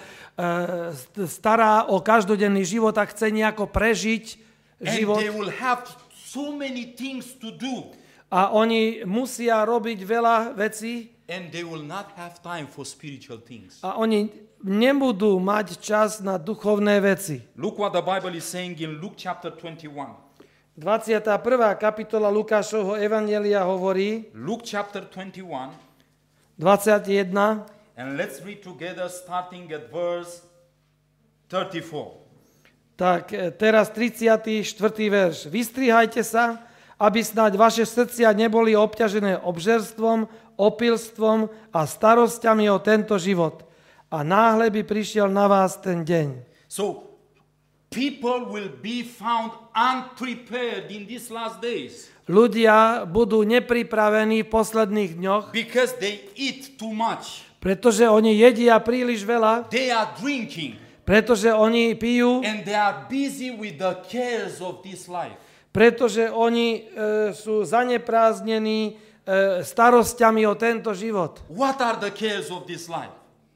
e, stará o každodenný život a chce nejako prežiť život. And they will have so many things to do. A oni musia robiť veľa vecí. And they will not have time for spiritual things. A oni nebudú mať čas na duchovné veci. Look what the Bible is saying in Luke chapter twenty-one. dvadsiata prvá kapitola Lukášovho evanjelia hovorí, Luke chapter twenty-one. dvadsaťjeden. And let's read together starting at verse thirty-four. Tak teraz tridsiaty štvrtý verš. Vystrihajte sa, aby snáď vaše srdcia neboli obťažené obžerstvom, opilstvom a starosťami o tento život. A náhle by prišiel na vás ten deň. So people will be found unprepared in these last days. Ľudia budú nepripravení v posledných dňoch, Because they eat too much. pretože oni jedia príliš veľa, They are drinking. pretože oni pijú, And they are busy with the cares of this life. pretože oni e, sú zaneprázdnení e, starosťami o tento život. What are the cares of this life?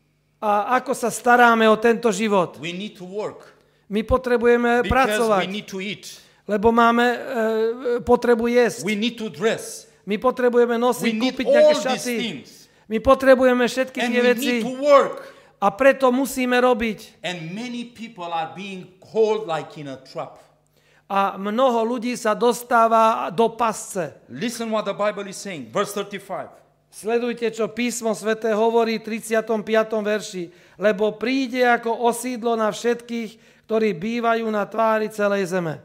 A ako sa staráme o tento život? We need to work. My potrebujeme Because pracovať, we need to eat. lebo máme e, potrebu jesť. We need to dress. My potrebujeme We nosiť, need kúpiť nejaké all these šaty. things. My potrebujeme všetky And tie we veci need to work. a preto musíme robiť. And many people are being called like in a trap. A mnoho ľudí sa dostáva do pasce. Listen what the Bible is saying. Verse thirty-five. Sledujte, čo písmo sväté hovorí v tridsiatom piatom verši. Lebo príde ako osídlo na všetkých, ktorí bývajú na tvári celej zeme.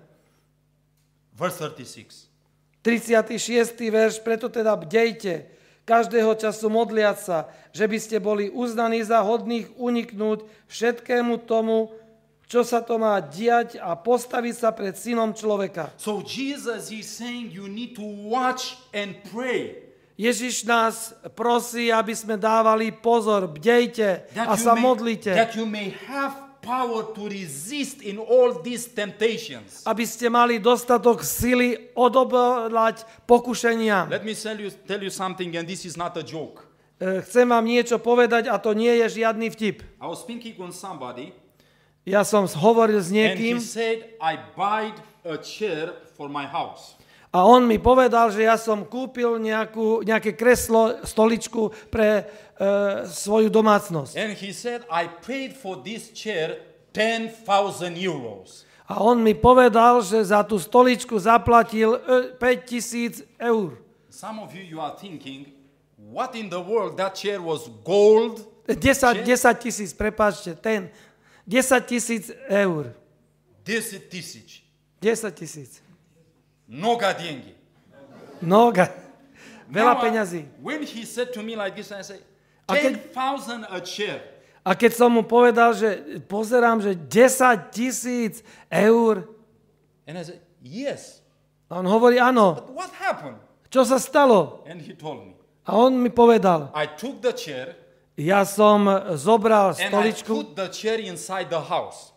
Verse thirty-six. tridsiaty šiesty verš. Preto teda bdejte, každého času modliať sa, že by ste boli uznaní za hodných uniknúť všetkému tomu, čo sa to má diať a postaviť sa pred synom človeka. So Jesus is saying you need to watch and pray. Ježiš nás prosí, aby sme dávali pozor, bdejte a That you sa may- modlite, That you may have power to resist in all these temptations. aby ste mali dostatok sily odolať pokušeniam. Let me tell you, tell you something, and this is not a joke. E, Chcem vám niečo povedať a to nie je žiadny vtip. I was speaking on somebody, Ja som hovoril s and he niekým said, I bought a chair for my house. a on mi povedal, že ja som kúpil nejakú, nejaké kreslo, stoličku pre e, svoju domácnosť. And he said, I paid for this chair ten thousand euros. A on mi povedal, že za tú stoličku zaplatil e, päťtisíc eur. Some of you, you are thinking, what in the world, that chair was gold? desať, desať tisíc, prepáčte, ten. desať tisíc eur. Deset tisić. desať tisíc. Mnoga деньги. Noga. Veľa Now, I- peňazí. When he said to me like this, I say, A ten keď- thousand a chair. A keď som mu povedal, že pozerám, že desať tisíc eur, And I said, yes. a on hovorí, áno, But what happened? čo sa stalo? And he told me, A on mi povedal, I took the chair ja som zobral and I stoličku put the chair inside the house.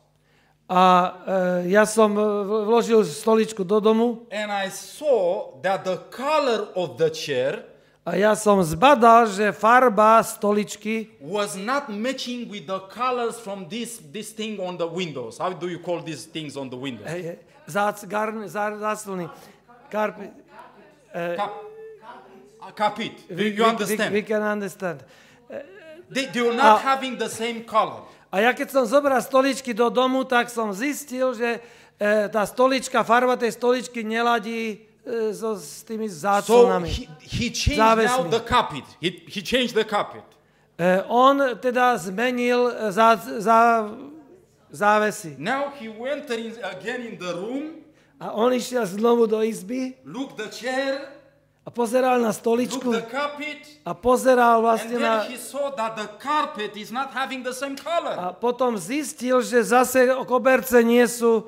a e, ja som e, vložil stoličku do domu And I saw that the color of the chair a ja som zbadal, že farba stoličky was not matching with the colors from this, this thing on the windows. How do you call these things on the windows? hej, hej, zác, garn, zá, záclony, karpi, Cap, uh, capit. Do we, you we- understand? we, we can understand. They, they were not Uh, having the same color. A ja keď som zobral stoličky do domu, tak som zistil, že e, tá stolička, farba tej stoličky neladí e, so, s tými So záclonami. he, he changed Závesmi. now the carpet. He, he changed the carpet. E, on teda zmenil e, zá, zá, závesy. Now he went in, again in the room, A on išiel znovu do izby looked the chair, a pozeral na looked stoličku the carpet, a pozeral and vlastne na... then he saw that the carpet is not having the same color. A potom zistil, že zase koberce nie sú...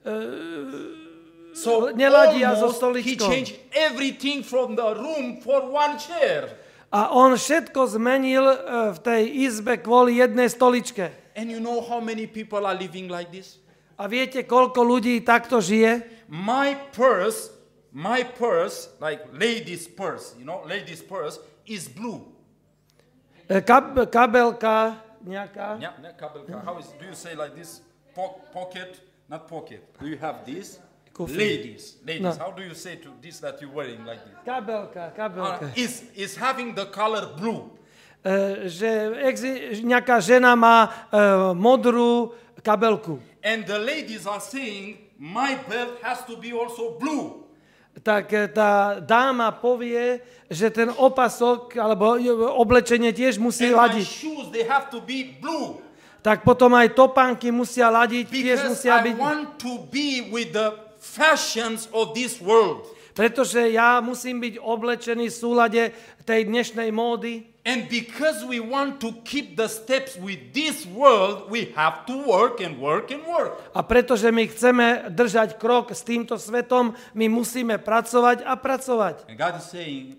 So neladia so almost he stoličkou. changed everything from the room for one chair. A on všetko zmenil e, v tej izbe kvôli jednej stoličke. And you know how many people are living like this? A viete, koľko ľudí takto žije? My purse, my purse, like lady's purse, you know, lady's purse is blue. E, Kab, kabelka nejaká. Yeah, yeah, kabelka. How is, do you say like this? Po- pocket, not pocket. Do you have this? Kufi. Ladies, ladies. No. How do you say to this that you're wearing like this? Kabelka, kabelka. Uh, is is having the color blue. Uh, že exi- nejaká žena má uh, modrú kabelku. And the ladies are saying, my belt has to be also blue. Tak tá dáma povie, že ten opasok alebo oblečenie tiež musí And my ladiť. shoes, they have to be blue. Tak potom aj topánky musia ladiť, tiež Because musia I byť. want to be with the fashions of this world. Pretože ja musím byť oblečený v súlade tej dnešnej módy. And because we want to keep the steps with this world, we have to work and work and work. A pretože my chceme držať krok s týmto svetom, my musíme pracovať a pracovať. And God is saying,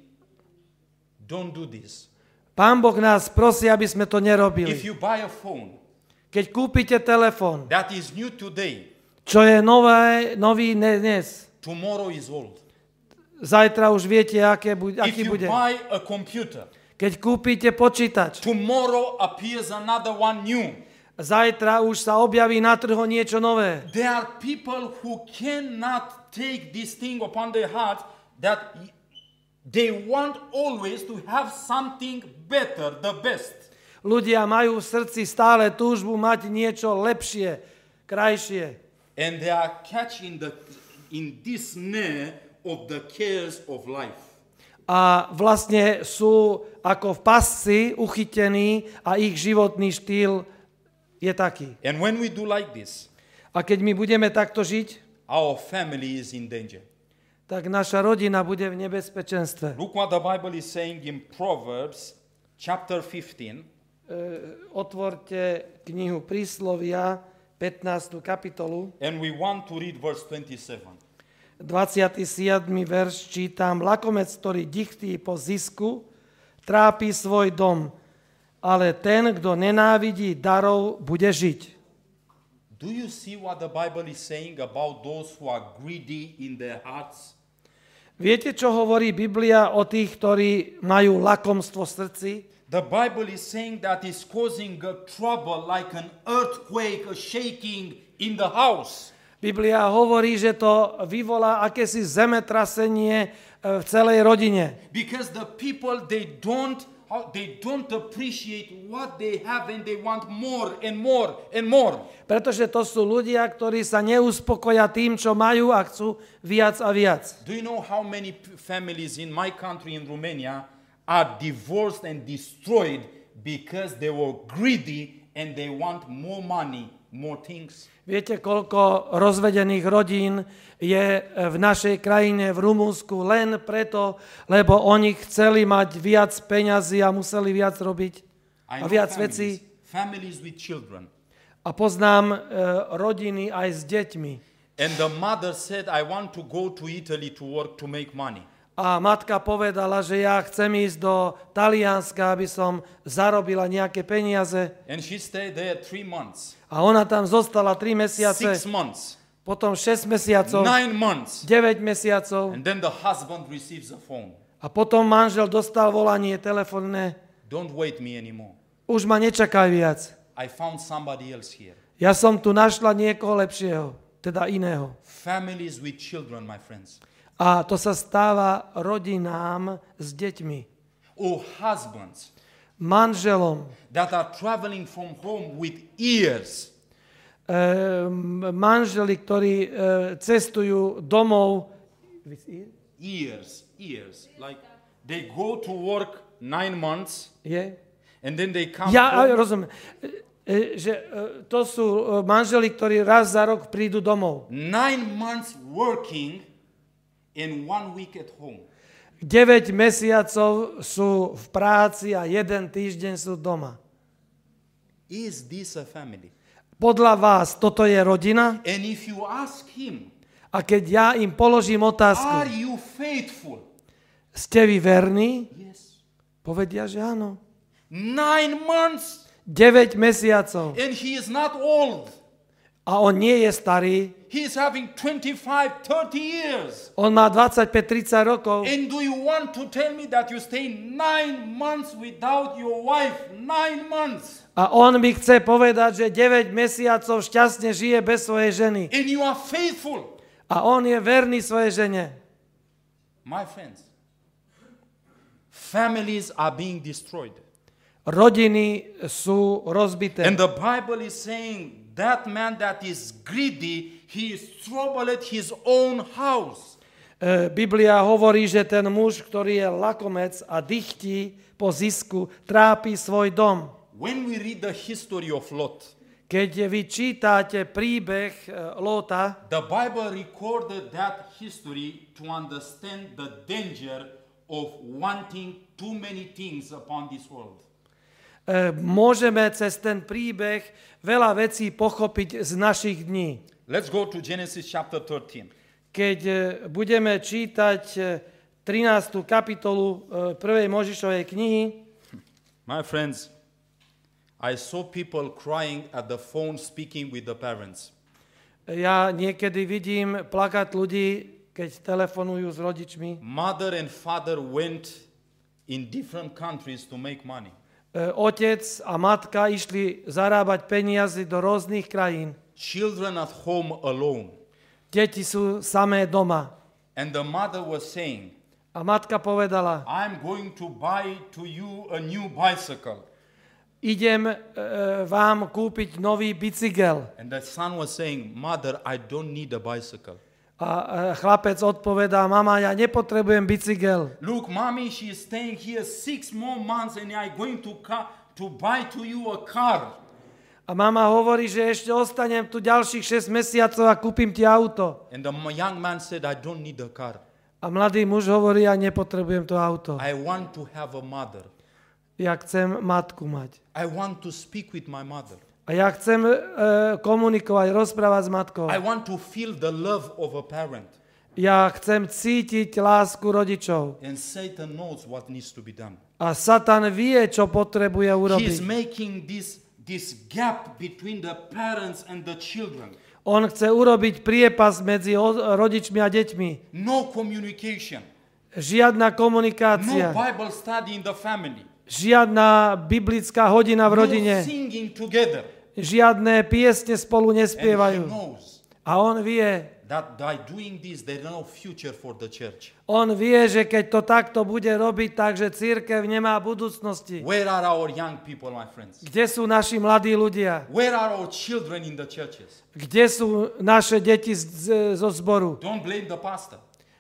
don't do this. Pán Boh nás prosí, aby sme to If nerobili. you buy a phone Keď kúpite telefón, that is new today, čo je nové, nový dnes, tomorrow is old. zajtra už viete, aké bu- If aký you bude. buy a computer, Keď kúpite počítač, tomorrow appears another one new. zajtra už sa objaví na trhu niečo nové. There are people who cannot take this thing upon their heart that they want always to have something better, the best. Ľudia majú v srdci stále túžbu mať niečo lepšie, krajšie. And they are catching the in this snare of the cares of life. A vlastne sú ako v pasci uchytení a ich životný štýl je taký. And when we do like this, A keď my budeme takto žiť, our family is in danger. tak naša rodina bude v nebezpečenstve. Look what the Bible is saying in Proverbs chapter fifteen. E, otvorte knihu Príslovia, pätnástu kapitolu, And we want to read verse twenty-seven. dvadsiaty siedmy verš čítam. Lakomec, ktorý dychtí po zisku, trápi svoj dom, ale ten, kto nenávidí darov, bude žiť. Do you see what the Bible is saying about those who are greedy in their hearts? Viete, čo hovorí Biblia o tých, ktorí majú lakomstvo v srdci? The Bible is saying that it's causing a trouble like an earthquake, a shaking in the house. Biblia hovorí, že to vyvolá akési zemetrasenie v celej rodine. Because the people, they don't, they don't appreciate what they have and they want more and more and more. Pretože to sú ľudia, ktorí sa neuspokoja tým, čo majú a chcú viac a viac. Do you know how many p- families in my country, in Romania, are divorced and destroyed because they were greedy and they want more money, more things? Viete, koľko rozvedených rodín je v našej krajine, v Rumunsku, len preto, lebo oni chceli mať viac peňazí a museli viac robiť I a know viac families, vecí. families with children. A poznám e, rodiny aj s deťmi. And the mother said, I want to go to Italy to work to make money. A matka povedala, že ja chcem ísť do Talianska, aby som zarobila nejaké peniaze. And she stayed there three months, A ona tam zostala tri mesiace, six months, potom šesť mesiacov, nine months. deväť mesiacov. And then the husband receives a phone. A potom manžel dostal volanie telefónne. Don't wait me anymore. Už ma nečakaj viac. I found somebody else here. Ja som tu našla niekoho lepšieho, teda iného. Families with children, my friends. A to sa stáva rodinám s deťmi, Or husbands manželom, that are traveling from home with ears. e, manželi, ktorí e, cestujú domov. Ears, ears. Like they go to work nine months Je? and then they come Ja home. rozumiem, e, že e, to sú e, manželi, ktorí raz za rok prídu domov. Nine months working and one week at home. deväť mesiacov sú v práci a jeden týždeň sú doma. Is this a family? Podľa vás toto je rodina? And if you ask him, A keď ja im položím are otázku, you faithful? ste vy verní? Yes. Povedia, že áno. Nine months deväť mesiacov. and he is not old. A on nie je starý, He's having twenty-five, thirty years. On má dvadsaťpäť tridsať rokov. And do you want to tell me that you stay nine months without your wife? Nine months. A on mi chce povedať, že deväť mesiacov šťastne žije bez svojej ženy. And you are faithful. A on je verný svojej žene. My friends, families are being destroyed. Rodiny sú rozbité. And the Bible is saying that man that is greedy, he is troubled at his own house. Biblia hovorí, že ten muž, ktorý je lakomec a dychtí po zisku, trápi svoj dom. When we read the history of Lot, keď vy čítate príbeh Lóta, the Bible recorded that history to understand the danger of wanting too many things upon this world. Môžeme cez ten príbeh veľa vecí pochopiť z našich dní. Let's go to Genesis chapter thirteen. Keď budeme čítať trinástu kapitolu prvej Mojžišovej knihy, my friends, I saw people crying at the phone speaking with the parents. Ja niekedy vidím plakať ľudí, keď telefonujú s rodičmi. Mother and father went in different countries to make money. Otec a matka išli zarábať peniaze do rôznych krajín. Children at home alone. Deti sú samé doma. And the mother was saying, a matka povedala, I'm going to buy to you a new bicycle. Idem uh, vám kúpiť nový bicykel. And the son was saying, Mother, I don't need a bicycle. A chlapec odpovedá, mama, ja nepotrebujem bicykel. Look, mommy, she is staying here six more months and I'm going to, ca- to buy to you a car. A mama hovorí, že ešte ostanem tu ďalších šesť mesiacov a kúpim ti auto. And the young man said, I don't need a car. A mladý muž hovorí, ja nepotrebujem to auto. I want to have a mother. Ja chcem matku mať. I want to speak with my mother. A ja chcem uh, komunikovať, rozprávať s matkou. I want to feel the love of a parent. Ja chcem cítiť lásku rodičov. And Satan knows what needs to be done. A Satan vie, čo potrebuje urobiť. He is making this, this gap between the parents and the children. On chce urobiť priepas medzi rodičmi a deťmi. No communication. Žiadna komunikácia. No Bible study in the family. Žiadna biblická hodina v rodine. No singing together. Žiadne piesne spolu nespievajú. And he knows a on vie, that by doing this there is no future for the church. On vie, že keď to takto bude robiť, takže cirkev nemá budúcnosti. Where are our young people, my friends? Kde sú naši mladí ľudia? Where are our children in the churches? Kde sú naše deti z, z, zo zboru? Don't blame the pastor.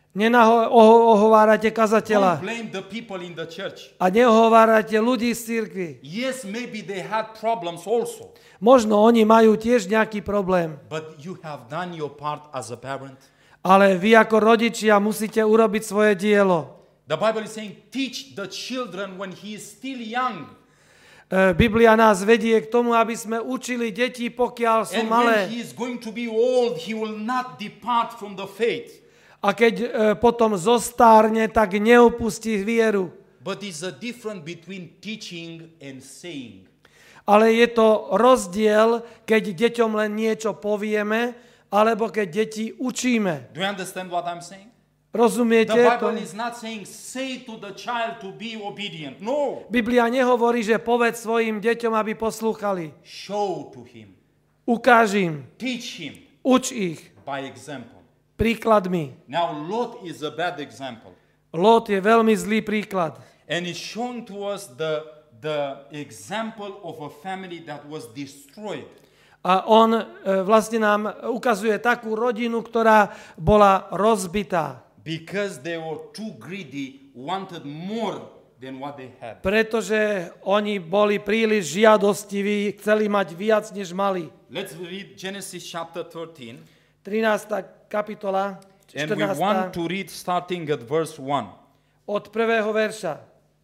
Nenahovárate kazateľa. Don't blame the people in the church. A nehovárate ľudí z cirkvi. Yes, maybe they had problems also. Možno oni majú tiež nejaký problém. But you have done your part as a parent. Ale vy ako rodičia musíte urobiť svoje dielo. The Bible is saying, teach the children when he is still young. Biblia nás vedie k tomu, aby sme učili deti, pokiaľ sú And malé. when he is going to be old, he will not depart from the faith. A keď e, potom zostárne, tak neopustí vieru. But it's a difference between teaching and saying. Ale je to rozdiel, keď deťom len niečo povieme, alebo keď deti učíme. Do you understand what I'm saying? Rozumiete The to? Bible is not saying say to the child to be obedient. No. Biblia nehovorí, že povedz svojim deťom, aby poslúchali. Show to him. Ukáž im. Teach him. Uč ich. By example. Príkladmi. Now Lot is a bad example. Lot je veľmi zlý príklad. And it's showing to us the, the example of a family that was destroyed. A on e, vlastne nám ukazuje takú rodinu, ktorá bola rozbitá. Because they were too greedy, wanted more than what they had. Pretože oni boli príliš žiadostiví, chceli mať viac, než mali. Let's read Genesis chapter thirteen. trinásta kapitola, And we štrnásta want to read starting at verse one. Od prvého verša.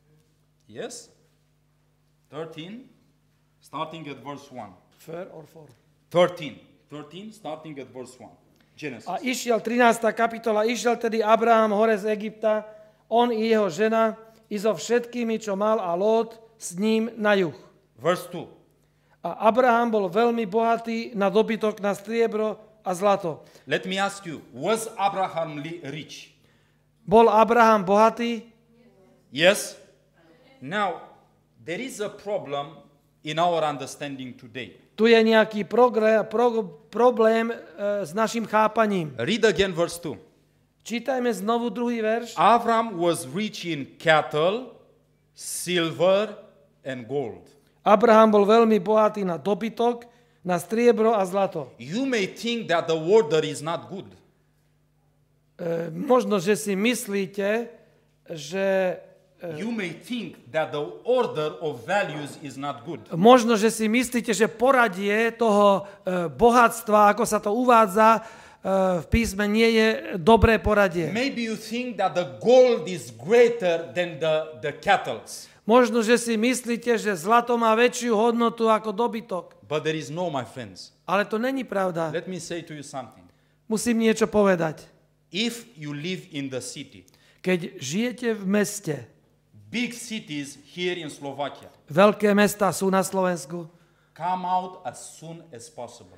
Yes? thirteen, starting at verse one. Four or four. thirteen. thirteen, starting at verse one. Genesis. A išiel, trinásta kapitola, išiel tedy Abraham hore z Egypta, on i jeho žena, i so všetkými, čo mal, a Lót s ním na juh. Verse two. A Abraham bol veľmi bohatý na dobytok, na striebro a zlato. Let me ask you, was Abraham li- rich? Bol Abraham bohatý? Yes? Now, there is a problem in our understanding today. Tu je nejaký progre, pro, problém e, s našim chápaním. Read again verse two. Čítajme znovu druhý verš. Avram was rich in cattle, silver, and gold. Abraham bol veľmi bohatý na dobytok, na striebro a zlato. You may think that the order is not good. E, možno, že si myslíte, že... E, You may think that the order of values is not good. možno, že si myslíte, že poradie toho e, bohatstva, ako sa to uvádza e, v písme, nie je dobré poradie. Maybe you think that the gold is greater than the, the cattle. Možno, že si myslíte, že zlato má väčšiu hodnotu ako dobytok. But there is no, my friends. Ale to není pravda. Let me say to you something. Musím niečo povedať. If you live in the city, Keď žijete v meste, big cities here in Slovakia, veľké mestá sú na Slovensku, come out as soon as possible.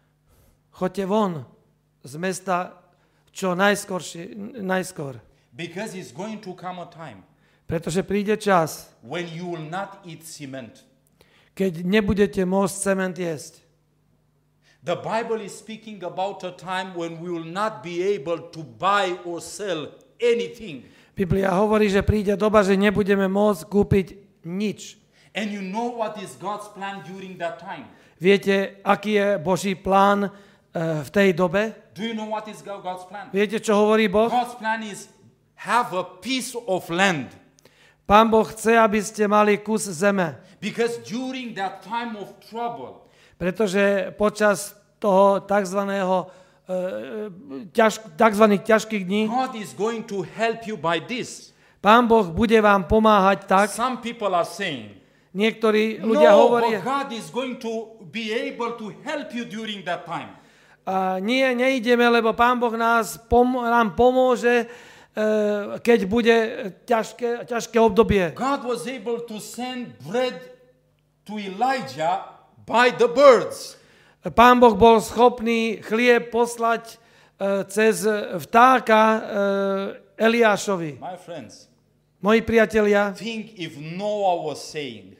choďte von z mesta čo najskoršie, najskôr. Because it's going to come a time Pretože príde čas, when you will not eat cement. keď nebudete môcť cement jesť. The Bible is speaking about a time when we will not be able to buy or sell anything. Biblia hovorí, že príde doba, že nebudeme môcť kúpiť nič. And you know what is God's plan during that time? Viete, aký je Boží plán uh, v tej dobe? Do you know what is God's plan? Viete, čo hovorí Boh? God's plan is have a piece of land. Pán Boh chce, aby ste mali kus zeme. Because during that time of trouble, Pretože počas toho takzvaného uh, ťaž, takzvaných ťažkých dní God is going to help you by this. Pán Boh bude vám pomáhať tak. Some people are saying, Niektorí ľudia no, hovoria, but God is going to be able to help you during that time. a nie, neideme, lebo Pán Boh nás pom- nám pomôže, uh, keď bude ťažké, ťažké obdobie. God was able to send bread to Elijah by the birds. Pán Boh bol schopný chlieb poslať uh, cez vtáka uh, Eliášovi. My friends, Moji priatelia, think if Noah was saying,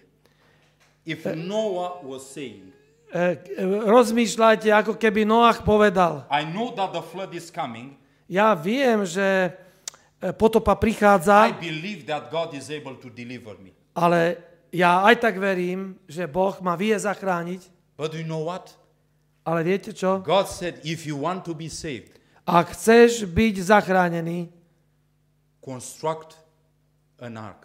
if Noah was saying, uh, rozmýšľajte, ako keby Noach povedal. I know that the flood is coming, Ja viem, že uh, potopa I prichádza, believe that God is able to deliver me. ale ja aj tak verím, že Boh ma vie zachrániť. But you know what? Ale viete čo? God said, if you want to be saved, Ak chceš byť zachránený, construct an ark.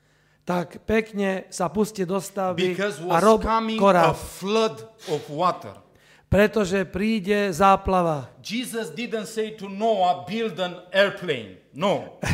tak pekne sa pusti do stavby Because a was rob coming a koráb, flood of water. pretože príde záplava. Jesus didn't say to Noah, build an airplane. No.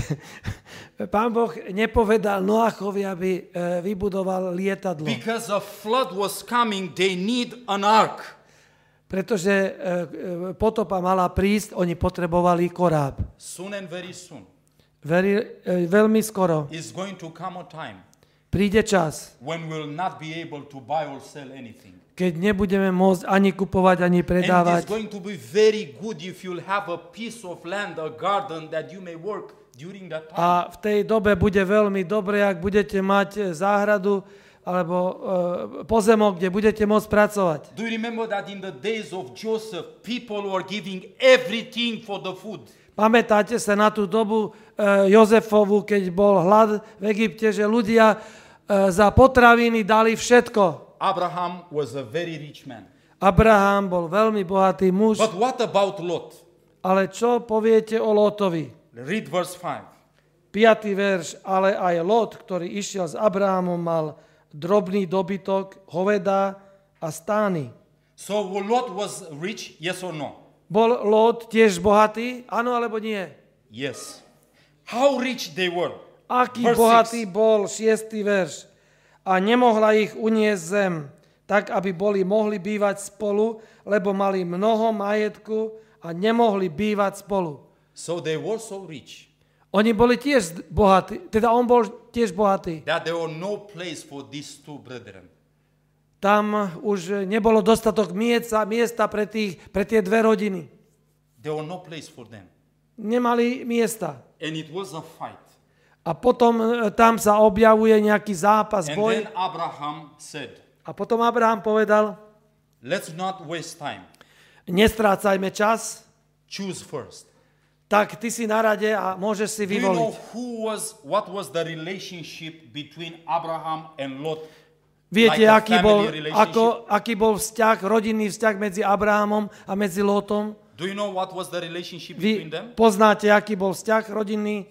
Pán Boh nepovedal Noachovi, aby e, vybudoval lietadlo, Because a flood was coming, they need an ark. pretože e, e, potopa mala prísť, oni potrebovali koráb. Soon and very soon Veri, e, veľmi skoro is going to come a time príde čas, when we'll not be able to buy or sell anything. keď nebudeme môcť ani kupovať, ani And it's predávať. going to be very good if you'll have a piece of land, a garden that you may work during that time. A v tej dobe bude veľmi dobre, ak budete mať záhradu alebo e, pozemok, kde budete môcť pracovať. Do you remember that in the days of Joseph, people were giving everything for the food? Pamätáte sa na tú dobu e, Jozefovu, keď bol hlad v Egypte, že ľudia e, za potraviny dali všetko. Abraham was a very rich man. Abraham bol veľmi bohatý muž, But what about Lot? ale čo poviete o Lótovi? Read verse five. Piatý verš, ale aj Lot, ktorý išiel s Abrahamom, mal drobný dobytok, hovedá a stány. So Lot was rich, yes or no? Bol Lot tiež bohatý? Áno alebo nie? Yes. How rich they were? Aký Verse bohatý six. bol, šiestý verš. A nemohla ich uniesť zem, tak aby boli mohli bývať spolu, lebo mali mnoho majetku a nemohli bývať spolu. So they were so rich Oni boli tiež bohatí, teda on bol tiež bohatý. that there were no place for these two brethren. Tam už nebolo dostatok miesta, miesta pre, tých, pre tie dve rodiny. There was no place for them. Nemali miesta. And it was a fight. A potom tam sa objavuje nejaký zápas, And boj. then Abraham said, A potom Abraham povedal, let's not waste time. nestrácajme čas, Choose first. tak ty si na rade a môžeš si Do you know vyvoliť. who was, what was the relationship between Abraham and Lot? Viete, Like a aký, bol, family relationship? ako, aký bol vzťah, rodinný vzťah medzi Abrahamom a medzi Lótom? Do you know what was the relationship Vy between them? poznáte, aký bol vzťah rodinný?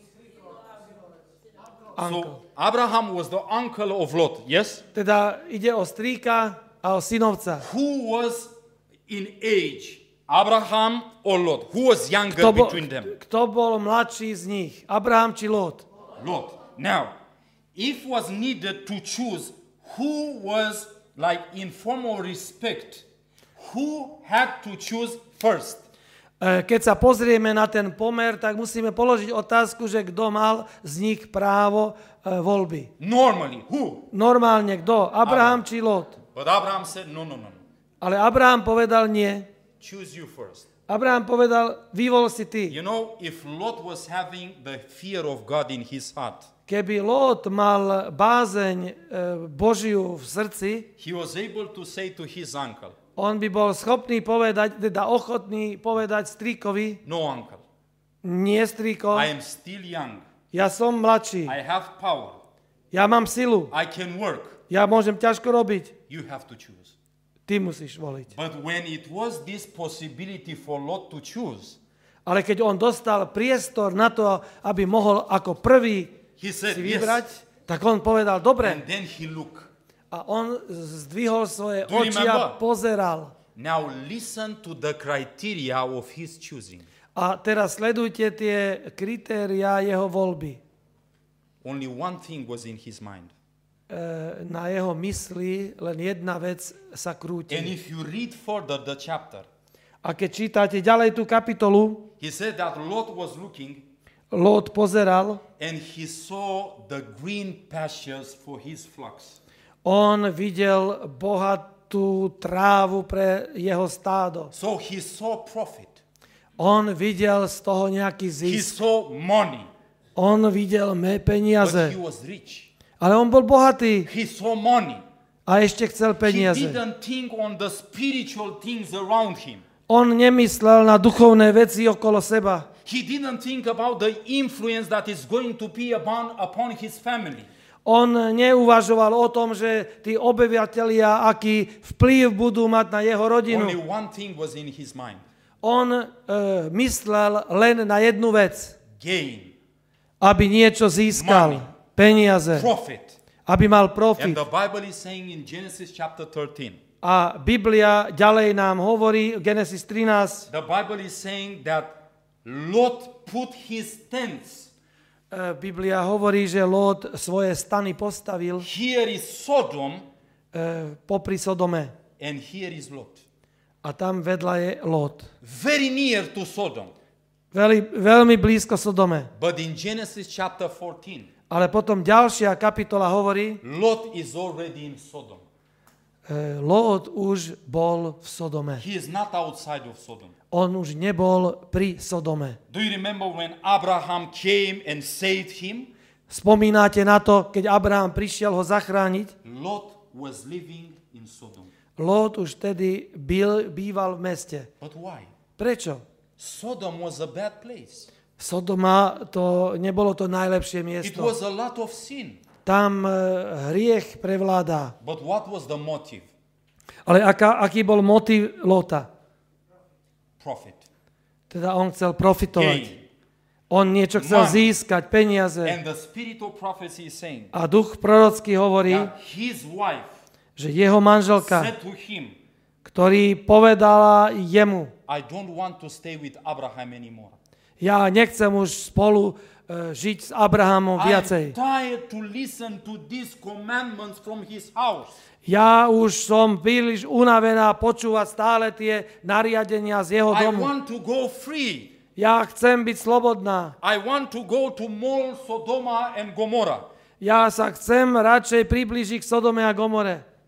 Uncle. So Abraham was the uncle of Lot, yes? Teda ide o strýka a o synovca. Who was in age? Abraham or Lot? Who was younger Kto bol, between them? kto bol mladší z nich? Abraham či Lót? Lot. Now, if was needed to choose who was like in formal respect, who had to choose first? E, Keď sa pozrieme na ten pomer, tak musíme položiť otázku, že kto mal z nich právo e, voľby. Normally, who? Normálne kto? Abraham či Lót? But Abraham said, no, no, no, no. Ale Abraham povedal nie. Choose you first. Abraham povedal, vyvol si ty. You know, if Lot was having the fear of God in his heart, Keby Lót mal bázeň e, Božiu v srdci, he was able to say to his uncle, on by bol schopný povedať, teda ochotný povedať strýkovi, no uncle, nie strýko, I am still young. ja som mladší, I have power. ja mám silu, I can work. ja môžem ťažko robiť, You have to choose. ty musíš voliť. But when it was this possibility for Lot to choose, Ale keď on dostal priestor na to, aby mohol ako prvý he said, si yes. vybrať, tak on povedal, dobre. And then he looked. A on zdvihol svoje Do you oči a remember? pozeral. Now listen to the criteria of his choosing. A teraz sledujte tie kritériá jeho voľby. Only one thing was in his mind. E, na jeho mysli len jedna vec sa krúti. And if you read further the chapter, A keď čítate ďalej tú kapitolu, he said that Lot was looking Lót pozeral, and he saw the green pastures for his flocks. on videl bohatú trávu pre jeho stádo. So he saw profit. On videl z toho nejaký He zisk. saw money. On videl me But peniaze. he was rich. Ale on bol bohatý He saw money. a ešte chcel He peniaze. didn't think on the spiritual things around him. On nemyslel na duchovné veci okolo seba. He didn't think about the influence that is going to be upon, upon his family. On neuvažoval o tom, že tí obyvatelia, aký vplyv budú mať na jeho rodinu. Only one thing was in his mind. On e, myslel len na jednu vec. Gain, Aby niečo získal. Money. Peniaze. profit. Aby mal And profit. the Bible is saying in Genesis chapter thirteen, A Biblia ďalej nám hovorí, Genesis trinásť, the Bible is saying that Lot put his tents. e, Biblia hovorí, že Lót svoje stany postavil Here is Sodom e, popri Sodome. and here is Lot. A tam vedľa je Lót. Very near to Sodom. Veľmi, veľmi blízko Sodome. But in Genesis chapter fourteen, Ale potom ďalšia kapitola hovorí, Lot is already in Sodom. e, Lót už bol v Sodome. He is not outside of Sodom. On už nebol pri Sodome. Do you remember when Abraham came and saved him? Spomínate na to, keď Abraham prišiel ho zachrániť? Lot was living in Sodom. Lót už vtedy byl, býval v meste. But why? Prečo? Sodom was a bad place. Sodoma to nebolo to najlepšie It miesto. was a lot of sin. Tam e, hriech prevládá. But what was the motive? Ale aká, aký bol motiv Lóta? Profit. Teda on chcel profitovať. Gain. On niečo chcel Money. získať, peniaze. And the spirit of prophecy is saying A duch prorocký hovorí, that his wife že jeho manželka, said to him, ktorý povedala jemu, I don't want to stay with Abraham anymore. ja nechcem už spolu uh, žiť s Abrahamom I'm viacej. tired to listen to these commandments from his house. Ja už som príliš unavená počúvať stále tie nariadenia z jeho I domu. want to go free. Ja chcem byť slobodná. I want to go to Mol, Sodoma and Gomorrah. Ja sa chcem radšej priblížiť k Sodome a Gomore.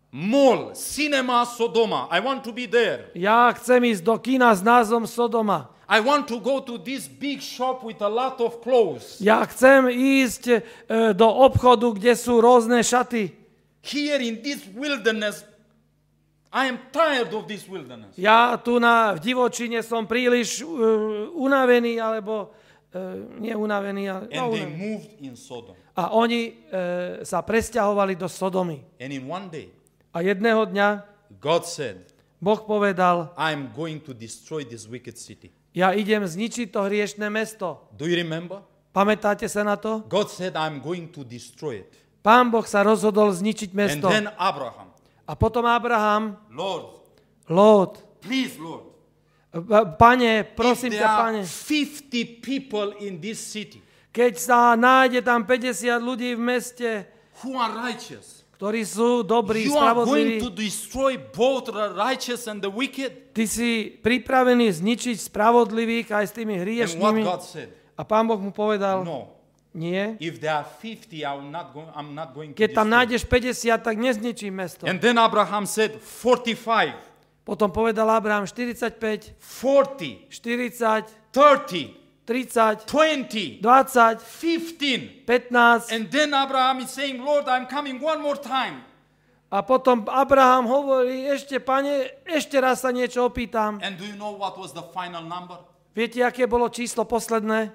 Mall, cinema, Sodoma. I want to be there. Ja chcem ísť do kina s názvom Sodoma. I want to go to this big shop with a lot of clothes. Ja chcem ísť e, do obchodu, kde sú rôzne šaty. Here in this wilderness, I am tired of this wilderness. Ja tu na, v divočine som príliš uh, unavený, alebo uh, nie unavený, ale... And No, they unavený. moved in Sodom. A oni uh, sa presťahovali do Sodomy. And in one day, A jedného dňa God said, Boh povedal, I'm going to destroy this wicked city. ja idem zničiť to hriešne mesto. Do you remember? Pamätáte sa na to? God said, I'm going to destroy it. Pán Boh sa rozhodol zničiť And mesto. then Abraham, A potom Abraham, Lord, Lót, please, Lord, Pane, if prosím there ťa, are Pane, fifty people in this city keď sa nájde tam päťdesiat ľudí v meste, who are righteous, ktorí sú dobrí, you are going spravodliví, to destroy both the righteous and the wicked. ty si pripravený zničiť spravodlivých aj s tými And what hriešnými. God said, A Pán Boh mu povedal, no, nie. if there are fifty, I will not go, I'm not going to Keď tam destroy. nájdeš päťdesiat, tak nezničím mesto. And then Abraham said, forty-five, Potom povedal Abraham štyridsaťpäť, forty, štyridsať, thirty, tridsať, twenty, dvadsať, fifteen. pätnásť. And then Abraham is saying, Lord, I'm coming one more time. A potom Abraham hovorí, ešte, Pane, ešte raz sa niečo opýtam. And do you know what was the final number? Viete, aké bolo číslo posledné?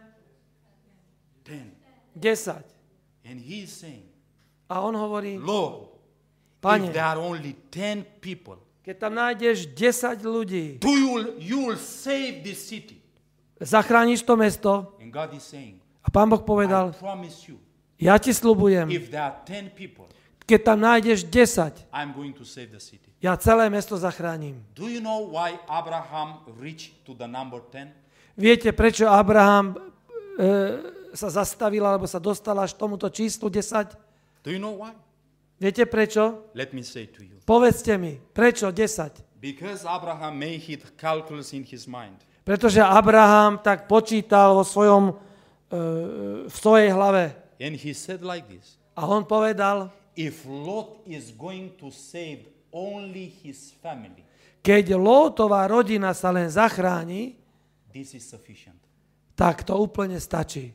Ten. desať. And he is saying, A on hovorí, Lord, Pane, if there are only ten people, keď tam nájdeš desať ľudí, do you, you will save this city. zachrániš to mesto? And God is saying, A Pán Boh I povedal, promise you, ja ti sľubujem, if there are ten people, keď tam nájdeš desať, I'm going to save the city. ja celé mesto zachránim. Do you know why Abraham reached to the number ten? Viete, prečo Abraham e, sa zastavil, alebo sa dostal až tomuto číslu desať? Do you know why? Viete prečo? Let me say to you. Povedzte mi, prečo desať? Because Abraham made his calculus in his mind. Pretože Abraham tak počítal vo svojom, e, v svojej hlave. And he said like this, A on povedal, if Lot is going to save only his family, keď Lótová rodina sa len zachráni, this is sufficient. tak to úplne stačí.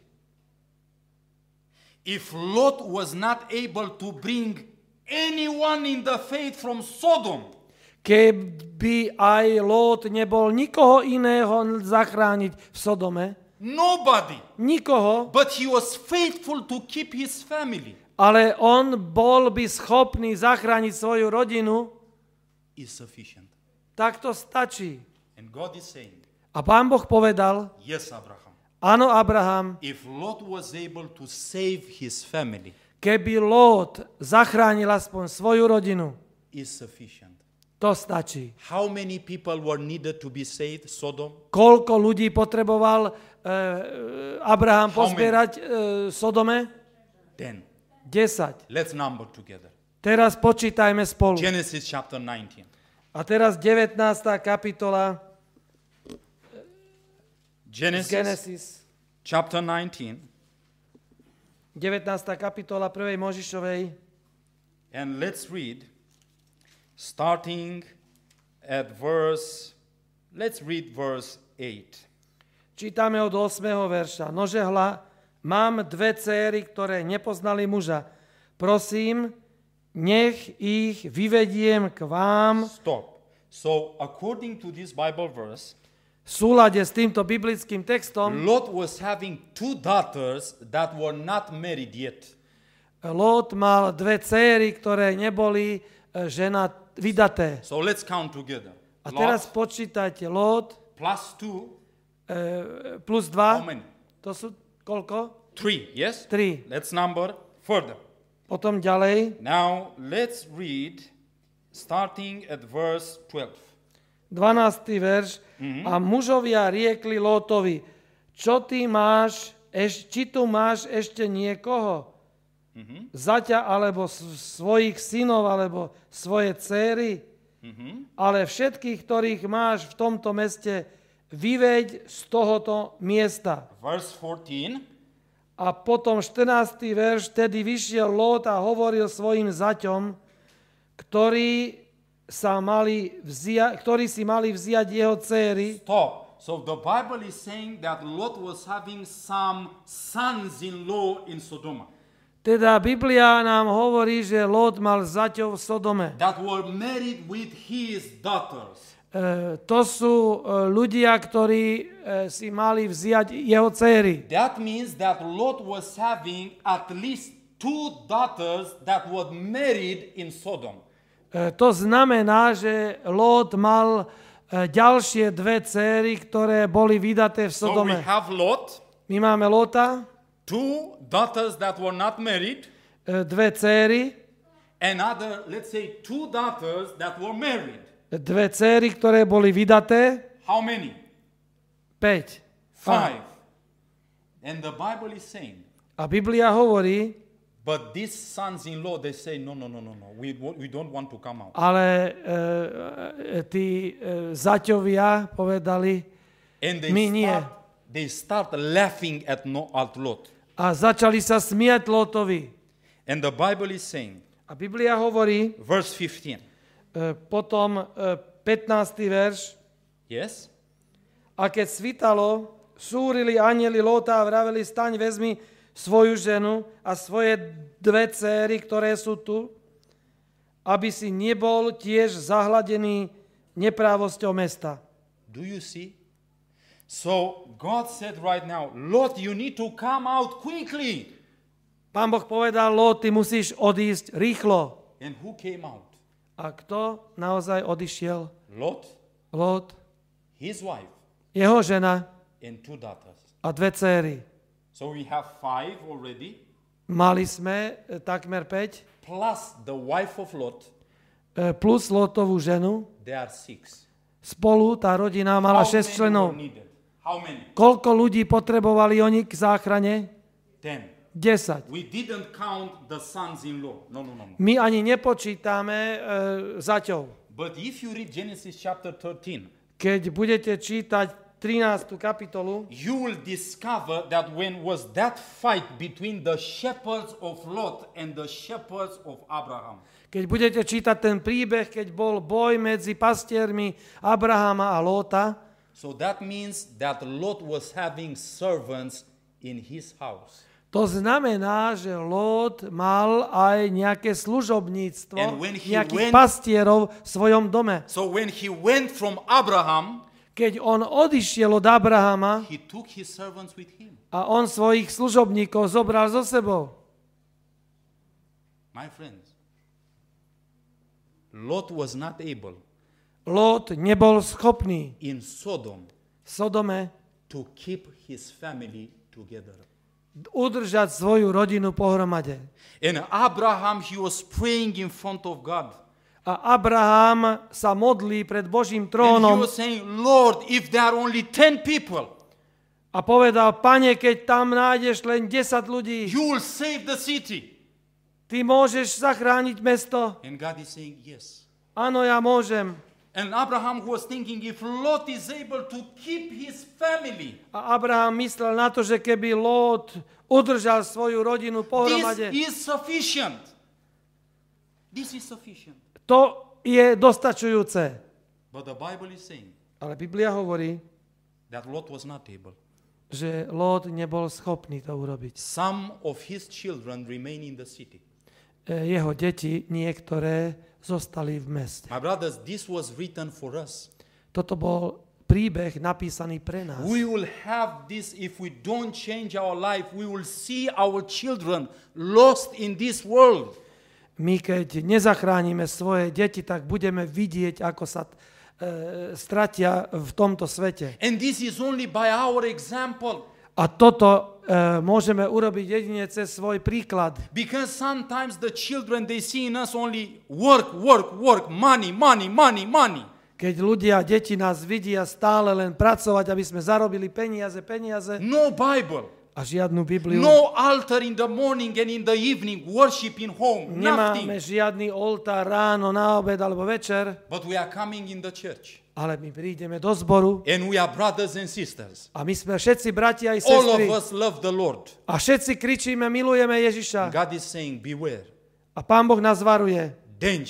If Lot was not able to bring anyone in the faith from Sodom, Keby aj Lót nebol nikoho iného zachrániť v Sodome, nobody, nikoho, but he was faithful to keep his family, ale on bol by schopný zachrániť svoju rodinu, is sufficient. tak to stačí. And God is saying, A Pán Boh povedal, yes, Abraham, áno, Abraham, if Lot was able to save his family, keby Lót zachránil aspoň svoju rodinu, is sufficient. to stačí. How many people were needed to be saved, Sodom? Koľko ľudí potreboval e, Abraham How pozbierať e, Sodome? Ten. desať. Let's number together. Teraz počítajme spolu. Genesis chapter nineteen. A teraz devätnásta kapitola Genesis, Genesis. chapter nineteen. devätnásta kapitola prvej Možišovej. And let's read, starting at verse, let's read verse eight. Čítame od ôsmeho verša. Nože hľa, mám dve céry, ktoré nepoznali muža. Prosím, nech ich vyvediem k vám. Stop. So, according to this Bible verse, V súlade s týmto biblickým textom Lot was having two daughters that were not married yet. Lót mal dve céry, ktoré neboli e, žena vydaté. So let's count together. A teraz Lot počítajte. Lót plus two, e, plus how dva. many? To sú koľko? Three, yes? Tri. Let's number further. Potom ďalej. Now, let's read starting at verse twelve. dvanásty verš. Mm-hmm. A mužovia riekli Lótovi, čo ty máš, eš, či tu máš ešte niekoho? Mm-hmm. Zaťa alebo svojich synov, alebo svoje céry? Mm-hmm. Ale všetkých, ktorých máš v tomto meste, vyveď z tohoto miesta. Verse fourteen. A potom štrnásty verš, tedy vyšiel Lót a hovoril svojim zaťom, ktorí, sa mali vzia- ktorí si mali vziať jeho dcéry. Stop. So the Bible is saying that Lot was having some sons-in-law in Sodom Teda Biblia nám hovorí, že Lot mal zaťov v Sodome. that were married with his daughters. E, to sú e, ľudia, ktorí e, si mali vziať jeho dcéry. That means that Lot was having at least two daughters that were married in Sodom. E, to znamená, že Lot mal e, ďalšie dve dcéry, ktoré boli vydaté v So we Sodome. have Lot, My máme Lota, two daughters that were not married, e, dve dcéry, another, let's say, two daughters that were married. dve dcéry, ktoré boli vydaté, How many? päť. Five. And the Bible is saying, A Biblia hovorí, but these sons-in-law, they say, no, no, no, no, no, we, we don't want to come out. ale e, e, tí e, zaťovia povedali And they My nie. start, they start laughing at, no, at Lot. a začali sa smiať Lotovi. And the Bible is saying, A Biblia hovorí, verse fifteen, e, potom e, pätnásty verš, yes? a keď svitalo, súrili anjeli Lóta a vraveli, staň, vezmi svoju ženu a svoje dve dcéry, ktoré sú tu, aby si nebol tiež zahladený neprávosťou mesta. Do you see? So God said right now, Lot, you need to come out quickly. Pán Boh povedal, Lót, ty musíš odísť rýchlo. And who came out? A kto naozaj odišiel? Lot, Lót, his wife, jeho žena and two daughters. a dve dcéry. So we have five already, Mali sme e, takmer päť, plus the wife of Lot, e, plus Lótovú ženu. there are six. Spolu tá rodina mala How šesť many členov. were needed? How many? Koľko ľudí potrebovali oni k záchrane? Ten. desať. We didn't count the sons-in-law. No, no, no, no. My ani nepočítame e, zaťov. But if you read Genesis chapter thirteen, Keď budete čítať trinástu kapitolu, you will discover that when was that fight between the shepherds of Lot and the shepherds of Abraham. keď budete čítať ten príbeh, keď bol boj medzi pastiermi Abrahama a Lóta, So that means that Lot was having servants in his house. to znamená, že Lót mal aj nejaké služobníctvo, And when he nejakých went- pastierov v svojom dome. So when he went from Abraham, Keď on odišiel od Abrahama he took his servants with him. a on svojich služobníkov zobral so sebou. My friends, Lot was not able Lót nebol schopný in Sodom v Sodome to keep his family together. udržať svoju rodinu pohromade. And Abraham, he was praying in front of God. A Abraham sa modlí pred Božím And he trónom was saying, Lord, if there are only ten people, a povedal, Pane, keď tam nájdeš len desať ľudí, you will save the city. ty môžeš zachrániť mesto? And God is saying, yes. Áno, ja môžem. And Abraham was thinking, if Lot is able to keep his family, A Abraham myslel na to, že keby Lót udržal svoju rodinu this pohromade, is sufficient. This is sufficient. to je dostačujúce. But the Bible is saying Ale Biblia hovorí, that Lot was not able. že Lót nebol schopný to urobiť. Some of his children remain in the city. E, Jeho deti, niektoré, zostali v meste. My brothers, this was written for us. Toto bol príbeh napísaný pre nás. We will have this if we don't change our life. We will see our children lost in this world. My keď nezachránime svoje deti, tak budeme vidieť, ako sa e, stratia v tomto svete. And this is only by our example. A toto e, môžeme urobiť jedine cez svoj príklad. Because sometimes the children, they see in us only work, work, work, money, money, money, money. Keď ľudia, deti nás vidia stále len pracovať, aby sme zarobili peniaze, peniaze No Bible. a žiadnu Bibliu. No altar in the morning and in the evening, worship in home, Nemáme nothing. žiadny oltár ráno, na obed alebo večer, But we are coming in the church. ale my prídeme do zboru And we are brothers and sisters. a my sme všetci bratia i All of sestry us love the Lord. a všetci kričíme, milujeme Ježiša. God is saying, beware, A Pán Boh nás varuje. danger.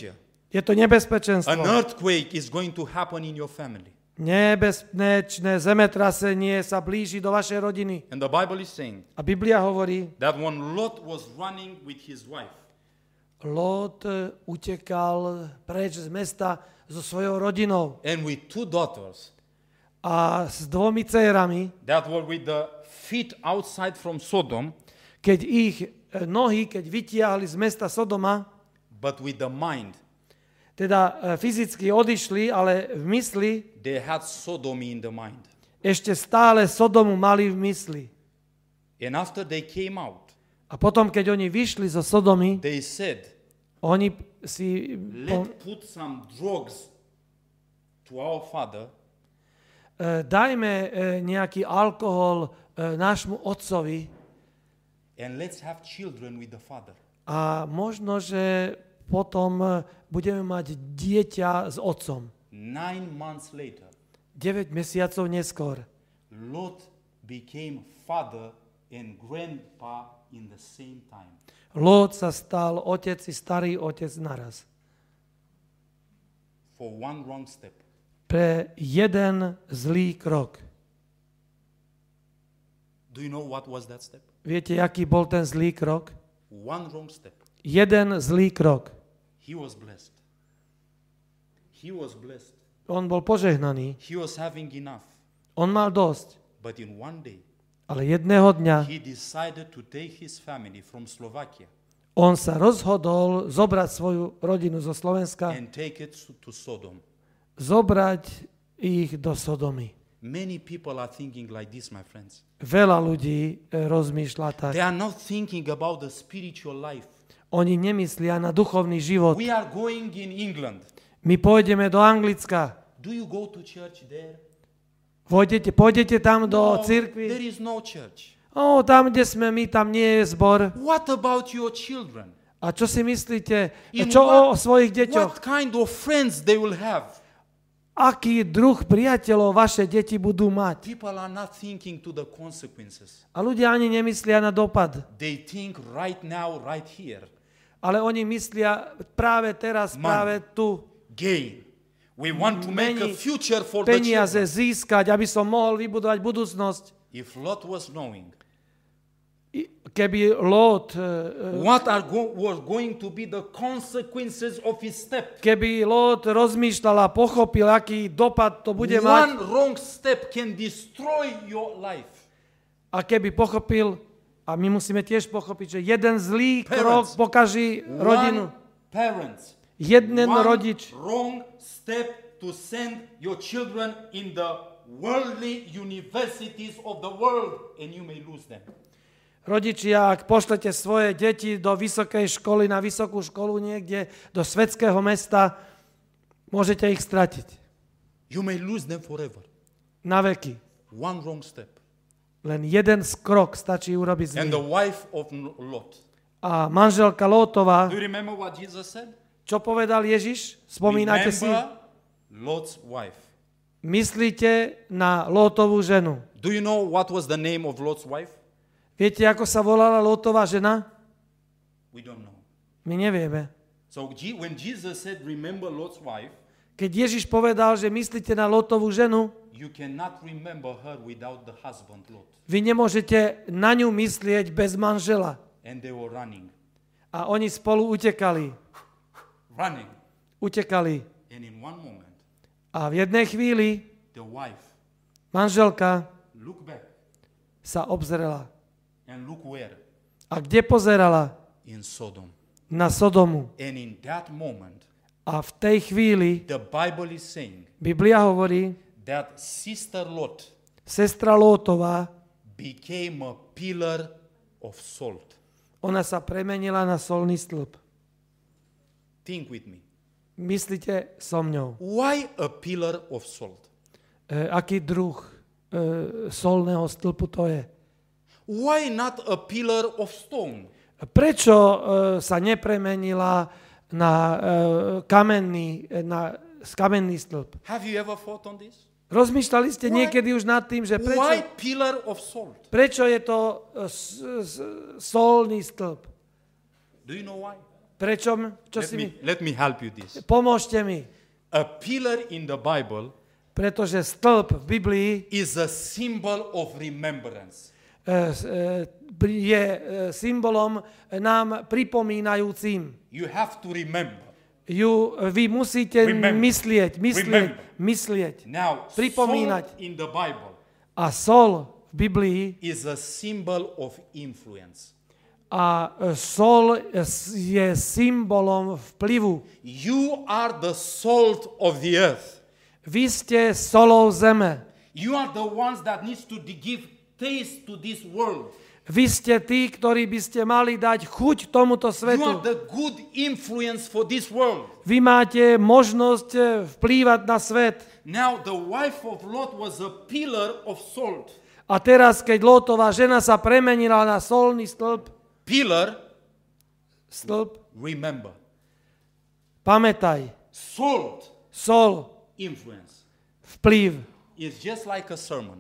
Je to nebezpečenstvo. An earthquake is going to happen in your family. Nebezpečné zemetrasenie sa blíži do vašej rodiny. And the Bible is saying A Biblia hovorí, that when Lot was running with his wife, Lot utekal preč z mesta so svojou rodinou and with two daughters a s dvomi dcérami, that were with the feet outside from Sodom, keď ich nohy, keď vytiahli z mesta Sodoma, but with the mind, teda fyzicky odišli, ale v mysli, they had sodomy in the mind. ešte stále Sodomu mali v mysli. And after they came out, A potom, keď oni vyšli zo Sodomy, they said, oni si... let's put some drugs to our father, e, dajme e, nejaký alkohol e, nášmu otcovi and let's have children with the father. a možno, že potom e, budeme mať dieťa s otcom. Nine months later, deväť mesiacov neskôr Lot became father and grandpa in the same time. Lot sa stal otec i starý otec naraz. For one wrong step. Pre jeden zlý krok. Do you know what was that step? Viete, aký bol ten zlý krok? One wrong step. Jeden zlý krok. He was blessed. He was blessed. On bol požehnaný. He was having enough. On mal dosť. But in one day, Ale jedného dňa he decided to take his family from Slovakia on sa rozhodol zobrať svoju rodinu zo Slovenska, and take it to Sodom. zobrať ich do Sodomy. Many people are thinking like this, my friends. Veľa ľudí e, rozmýšľa tak. They are not thinking about the spiritual life. Oni nemyslia na duchovný život. We are going in England. My pôjdeme do Anglicka. Do you go to church there? Pôjdete, pôjdete tam do No, cirkvi. there is no church. O, tam, kde sme my, tam nie je zbor. What about your children? A čo si myslíte? In Čo what- o svojich deťoch? What kind of friends they will have? Aký druh priateľov vaše deti budú mať? People are not thinking to the consequences. A ľudia ani nemyslia na dopad. They think right now, right here. Ale oni myslia práve teraz, Money. práve tu. Gain. We want to make a Meni future for the peniaze children. získať, aby som mohol vybudovať budúcnosť. If Lot was knowing I- Keby Lot, e, e, what are go- were going to be the consequences of his step, keby Lot rozmýšľal a pochopil, aký dopad to bude mať, one wrong step can destroy your life. a keby pochopil, a my musíme tiež pochopiť, že jeden zlý Parents. krok pokaží rodinu. One parents. Jeden One rodič. wrong step to send your children in the worldly universities of the world and you may lose them. Rodičia, ak pošlete svoje deti do vysokej školy, na vysokú školu niekde, do svetského mesta, môžete ich stratiť. You may lose them forever. Na veky. One wrong step. Len jeden krok stačí urobiť And the zlý. wife of Lot. A manželka Lótová, Do you remember what Jesus said? čo povedal Ježiš? Spomínate si? Remember Lot's wife. Myslíte na Lótovú ženu. Do you know what was the name of Lot's wife? Viete, ako sa volala Lótová žena? We don't know. My nevieme. So G- when Jesus said, remember Lot's wife, Keď Ježiš povedal, že myslíte na Lótovú ženu, you cannot remember her without the husband Lot. vy nemôžete na ňu myslieť bez manžela. And they were running. A oni spolu utekali. Running. Utekali. And in one moment, A v jednej chvíli the wife manželka looked back sa obzrela. and look where? A kde pozerala? In Sodom. Na Sodomu. And in that moment, A v tej chvíli the Bible is saying Biblia hovorí, that sister Lot sestra Lótová, became a pillar of salt. ona sa premenila na solný stĺp. Think with me. Myslíte so mňou. Why a pillar of salt? E, aký druh e, solného stĺpu to je? Why not a pillar of stone? Prečo e, sa nepremenila na e, kamenný, e, na kamenný stĺp? Have you ever thought on this? Rozmýšľali ste Why- niekedy už nad tým, že Why prečo, pillar of salt? prečo je to e, s, s, solný stĺp? Do you know why? Prečo? Čo Let si me, mi... let me help you this. Pomôžte mi. A pillar in the Bible Pretože stĺp v Biblii is a symbol of remembrance. e, e, je e, symbolom nám pripomínajúcim. You have to remember. Ju, vy musíte Remember. myslieť, myslieť, Remember. myslieť. Now, Pripomínať. salt in the Bible A sol v Biblii is a symbol of influence. a sol je symbolom vplyvu. You are the salt of the earth. Vy ste solou zeme. You are the ones that needs to give taste to this world. Vy ste tí, ktorí by ste mali dať chuť tomuto You are svetu. the good influence for this world. Vy máte možnosť vplývať na svet. Now the wife of Lot was a pillar of salt. A teraz, keď Lótová žena sa premenila na solný stĺp, Pillar, stĺp, remember. pamätaj, Salt, sol, influence, vplyv. is just like a sermon.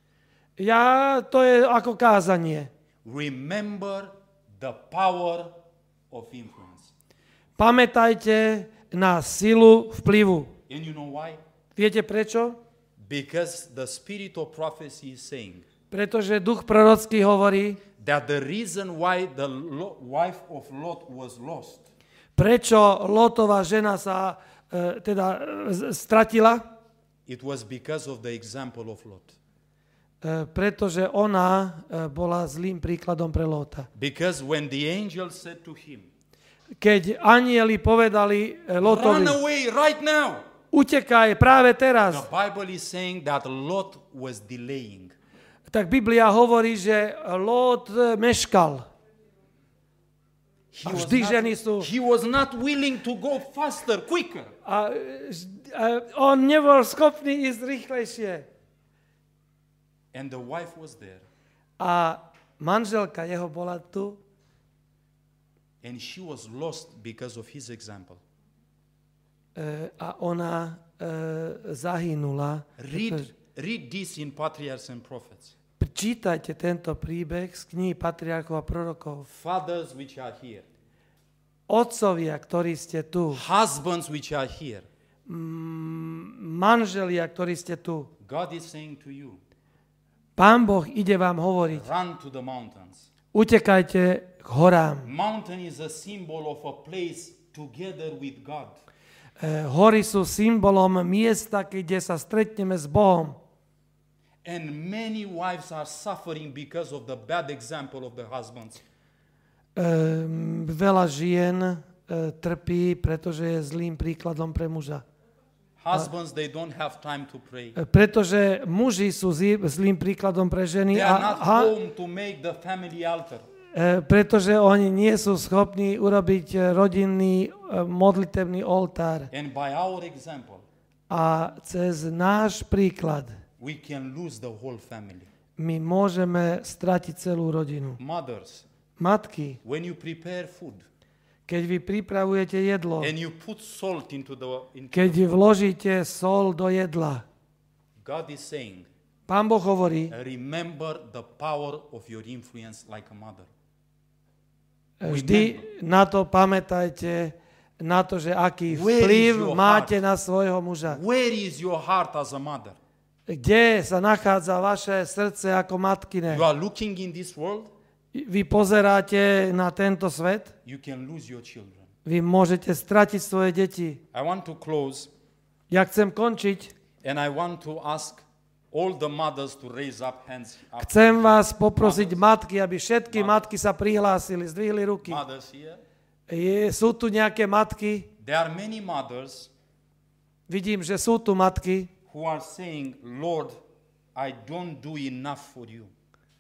Ja, to je ako kázanie. Remember the power of influence. Pamätajte na silu vplyvu. And you know why? Viete prečo? Because the spirit of prophecy is saying Pretože duch prorocký hovorí, that the reason why the lo- wife of Lot was lost prečo Lótová žena sa e, teda e, stratila, it was because of the example of Lot. e, pretože ona e, bola zlým príkladom pre Lóta. Because when the angel said to him, Keď anjeli povedali e, Lótovi, run away right now, utekaj práve teraz, the Bible is saying that Lot was delaying. tak Biblia hovorí, že Lót e, meškal. He A was, vždy ženy not, sú... he was not willing to go faster, quicker. A, a on nebol schopný ísť rýchlejšie. And the wife was there. A manželka jeho bola tu And she was lost because of his example. e, a ona e, zahynula. Read, read this in Patriarchs and Prophets. Čítajte tento príbeh z knihy Patriarchov a prorokov. Fathers which are here. Otcovia, ktorí ste tu. Husbands which are here. Manželia, ktorí ste tu. God is saying to you, Pán Boh ide vám hovoriť. run to the mountains. Utekajte k horám. Mountain is a symbol of a place together with God. E, hory sú symbolom miesta, kde sa stretneme s Bohom. And many wives are suffering because of the bad example of the husbands. E, veľa žien e, trpí, pretože je zlým príkladom pre muža. Husbands, they don't have time to pray. E, pretože muži sú zi, zlým príkladom pre ženy They a, are not a home to make the family altar. e, pretože oni nie sú schopní urobiť e, rodinný e, modlitebný oltár. And by our example, A cez náš príklad we can lose the whole family. my môžeme stratiť celú rodinu. Mothers, Matky, when you prepare food keď vy pripravujete jedlo, and you put salt into the, into keď the food, vložíte sol do jedla, God is saying, Pán Boh hovorí, remember the power of your influence like a mother. vždy na to pamätajte, na to, že aký Where is vplyv your máte heart? na svojho muža. Where is your heart as a mother? Kde sa nachádza vaše srdce ako matkine? You are looking in this world, Vy pozeráte na tento svet, you can lose your children. vy môžete stratiť svoje deti. I want to close Ja chcem končiť. and I want to ask all the mothers to raise up hands. Up. Chcem vás poprosiť Mothers. matky, aby všetky matky sa prihlásili, zdvihli ruky. Mothers here. Je, sú tu nejaké matky? There are many mothers Vidím, že sú tu matky, who are saying, Lord, I don't do enough for you.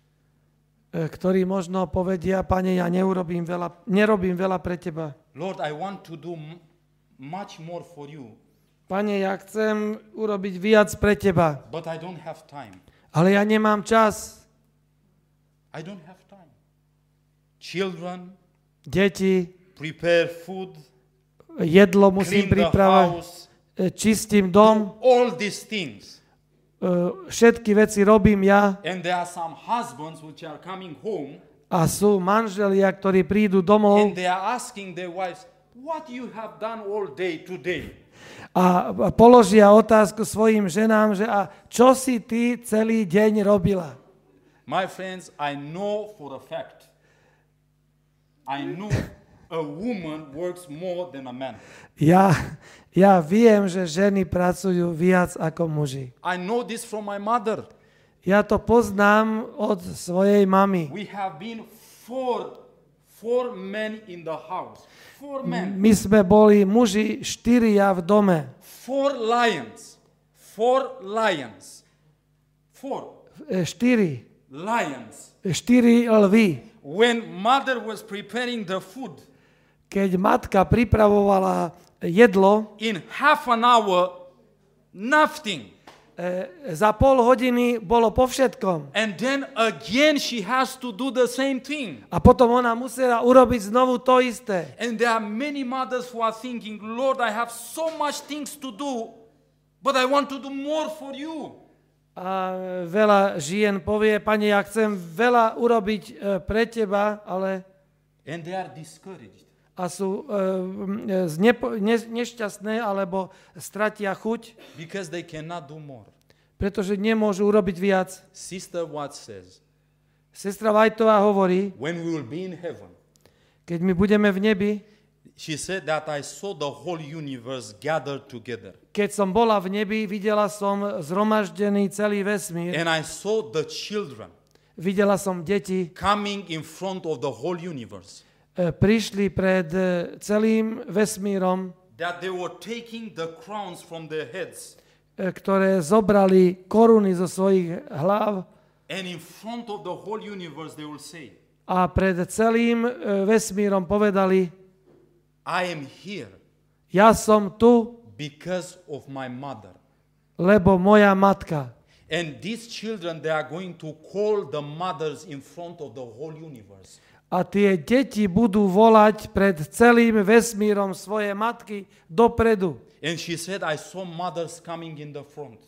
e, ktorí možno povedia, Pane, ja neurobím veľa, nerobím veľa pre Teba. Lord, I want to do m- much more for you, Pane, ja chcem urobiť viac pre Teba, but I don't have time. ale ja nemám čas. I don't have time. Children, Deti, prepare food, jedlo musím clean the pripravať, house, e, čistím dom, all these things. e, všetky veci robím ja And there are some husbands which are coming home A sú manželia, ktorí prídu domov and they are asking their wives, what you have done all day today? a položia otázku svojim ženám, že a čo si ty celý deň robila? My friends, I know for a fact, I know a woman works more than a man. Ja, ja viem, že ženy pracujú viac ako muži. I know this from my mother. Ja to poznám od svojej mamy. We have been four, four men in the house. Four men. My sme boli muži štyria v dome. Four lions. Four lions. Four E, Štyri. lions. Štyri lvy. When mother was preparing the food, Keď matka pripravovala jedlo, in half an hour, nothing. e, za pol hodiny bolo po všetkom. And then again she has to do the same thing. A potom ona musela urobiť znovu to isté. And there are many mothers who are thinking, Lord, I have so much things to do, but I want to do more for you. A veľa žien povie, Pane, ja chcem veľa urobiť e, pre teba, ale And they are discouraged. a sú e, znepo, ne, nešťastné alebo stratia chuť, Because they cannot do more. pretože nemôžu urobiť viac. Sister Watt says, Sestra Whiteová hovorí, when we will be in heaven, keď my budeme v nebi, she said that I saw the whole universe gathered together. keď som bola v nebi, videla som zhromaždený celý vesmír, And I saw the children videla som deti, coming in front of the whole universe. e, prišli pred e, celým vesmírom, That they were taking the crowns from their heads. e, ktoré zobrali koruny zo svojich hlav And in front of the whole universe they will say, a pred celým e, vesmírom povedali, I am here ja som tu, because of my mother. lebo moja matka. And these children, they are going to call the mothers in front of the whole universe. A tie deti budú volať pred celým vesmírom svoje matky dopredu. And she said, I saw mothers coming in the front.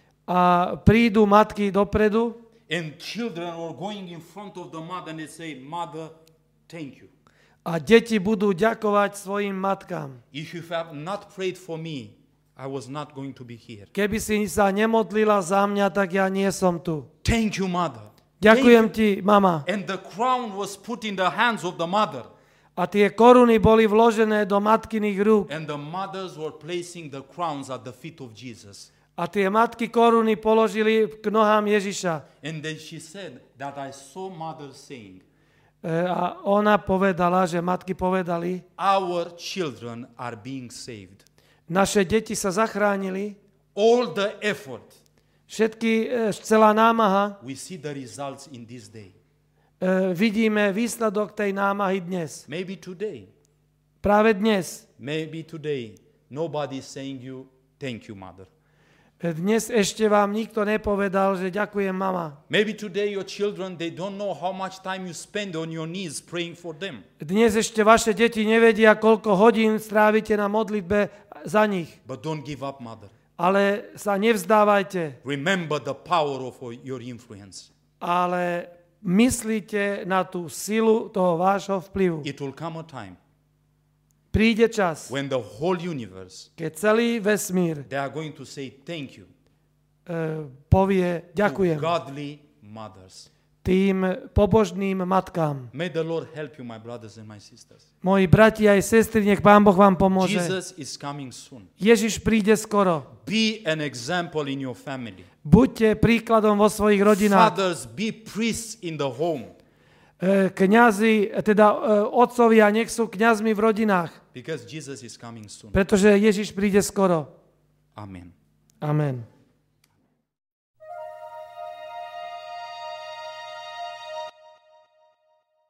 A prídu matky dopredu And children were going in front of the mother and they say, Mother, thank you. a deti budú ďakovať svojim matkám. If you have not prayed for me, I was not going to be here. Keby si sa nemodlila za mňa, tak ja nie som tu. Thank you, mother. Ďakujem Thank ti, mama. you. And the crown was put in the hands of the mother. A tie koruny boli vložené do matkyných rúk. And the mothers were placing the crowns at the feet of Jesus. A tie matky koruny položili k nohám Ježiša. And then she said that I saw mother saying, E, A ona povedala, že matky povedali, our children are being saved. naše deti sa zachránili, All the effort, všetky, e, celá námaha, we see the results in this day. e, vidíme výsledok tej námahy dnes. Maybe today, Práve dnes. maybe today, nobody is saying you, thank you, mother. E, Dnes ešte vám nikto nepovedal, že ďakujem, mama. Maybe today your children, they don't know how much time you spend on your knees praying for them. Dnes ešte vaše deti nevedia, koľko hodín strávite na modlitbe za nich. But don't give up, mother. Ale sa nevzdávajte. Remember the power of your influence. Ale myslíte na tú silu toho vášho vplyvu. It will come a time Príde čas, when the whole universe, keď celý vesmír they are going to say thank you e, povie to ďakujem godly mothers. tým pobožným matkám. May the Lord help you, my brothers and my sisters. Moji bratia aj sestry, nech Pán Boh vám pomôže. Jesus is coming soon. Ježiš príde skoro. Be an example in your family. Buďte príkladom vo svojich rodinách. Fathers, be priests in the home. E, Kňazi, teda e, otcovia, nech sú kňazmi v rodinách, Because Jesus is coming soon. pretože Ježiš príde skoro. Amen. Amen.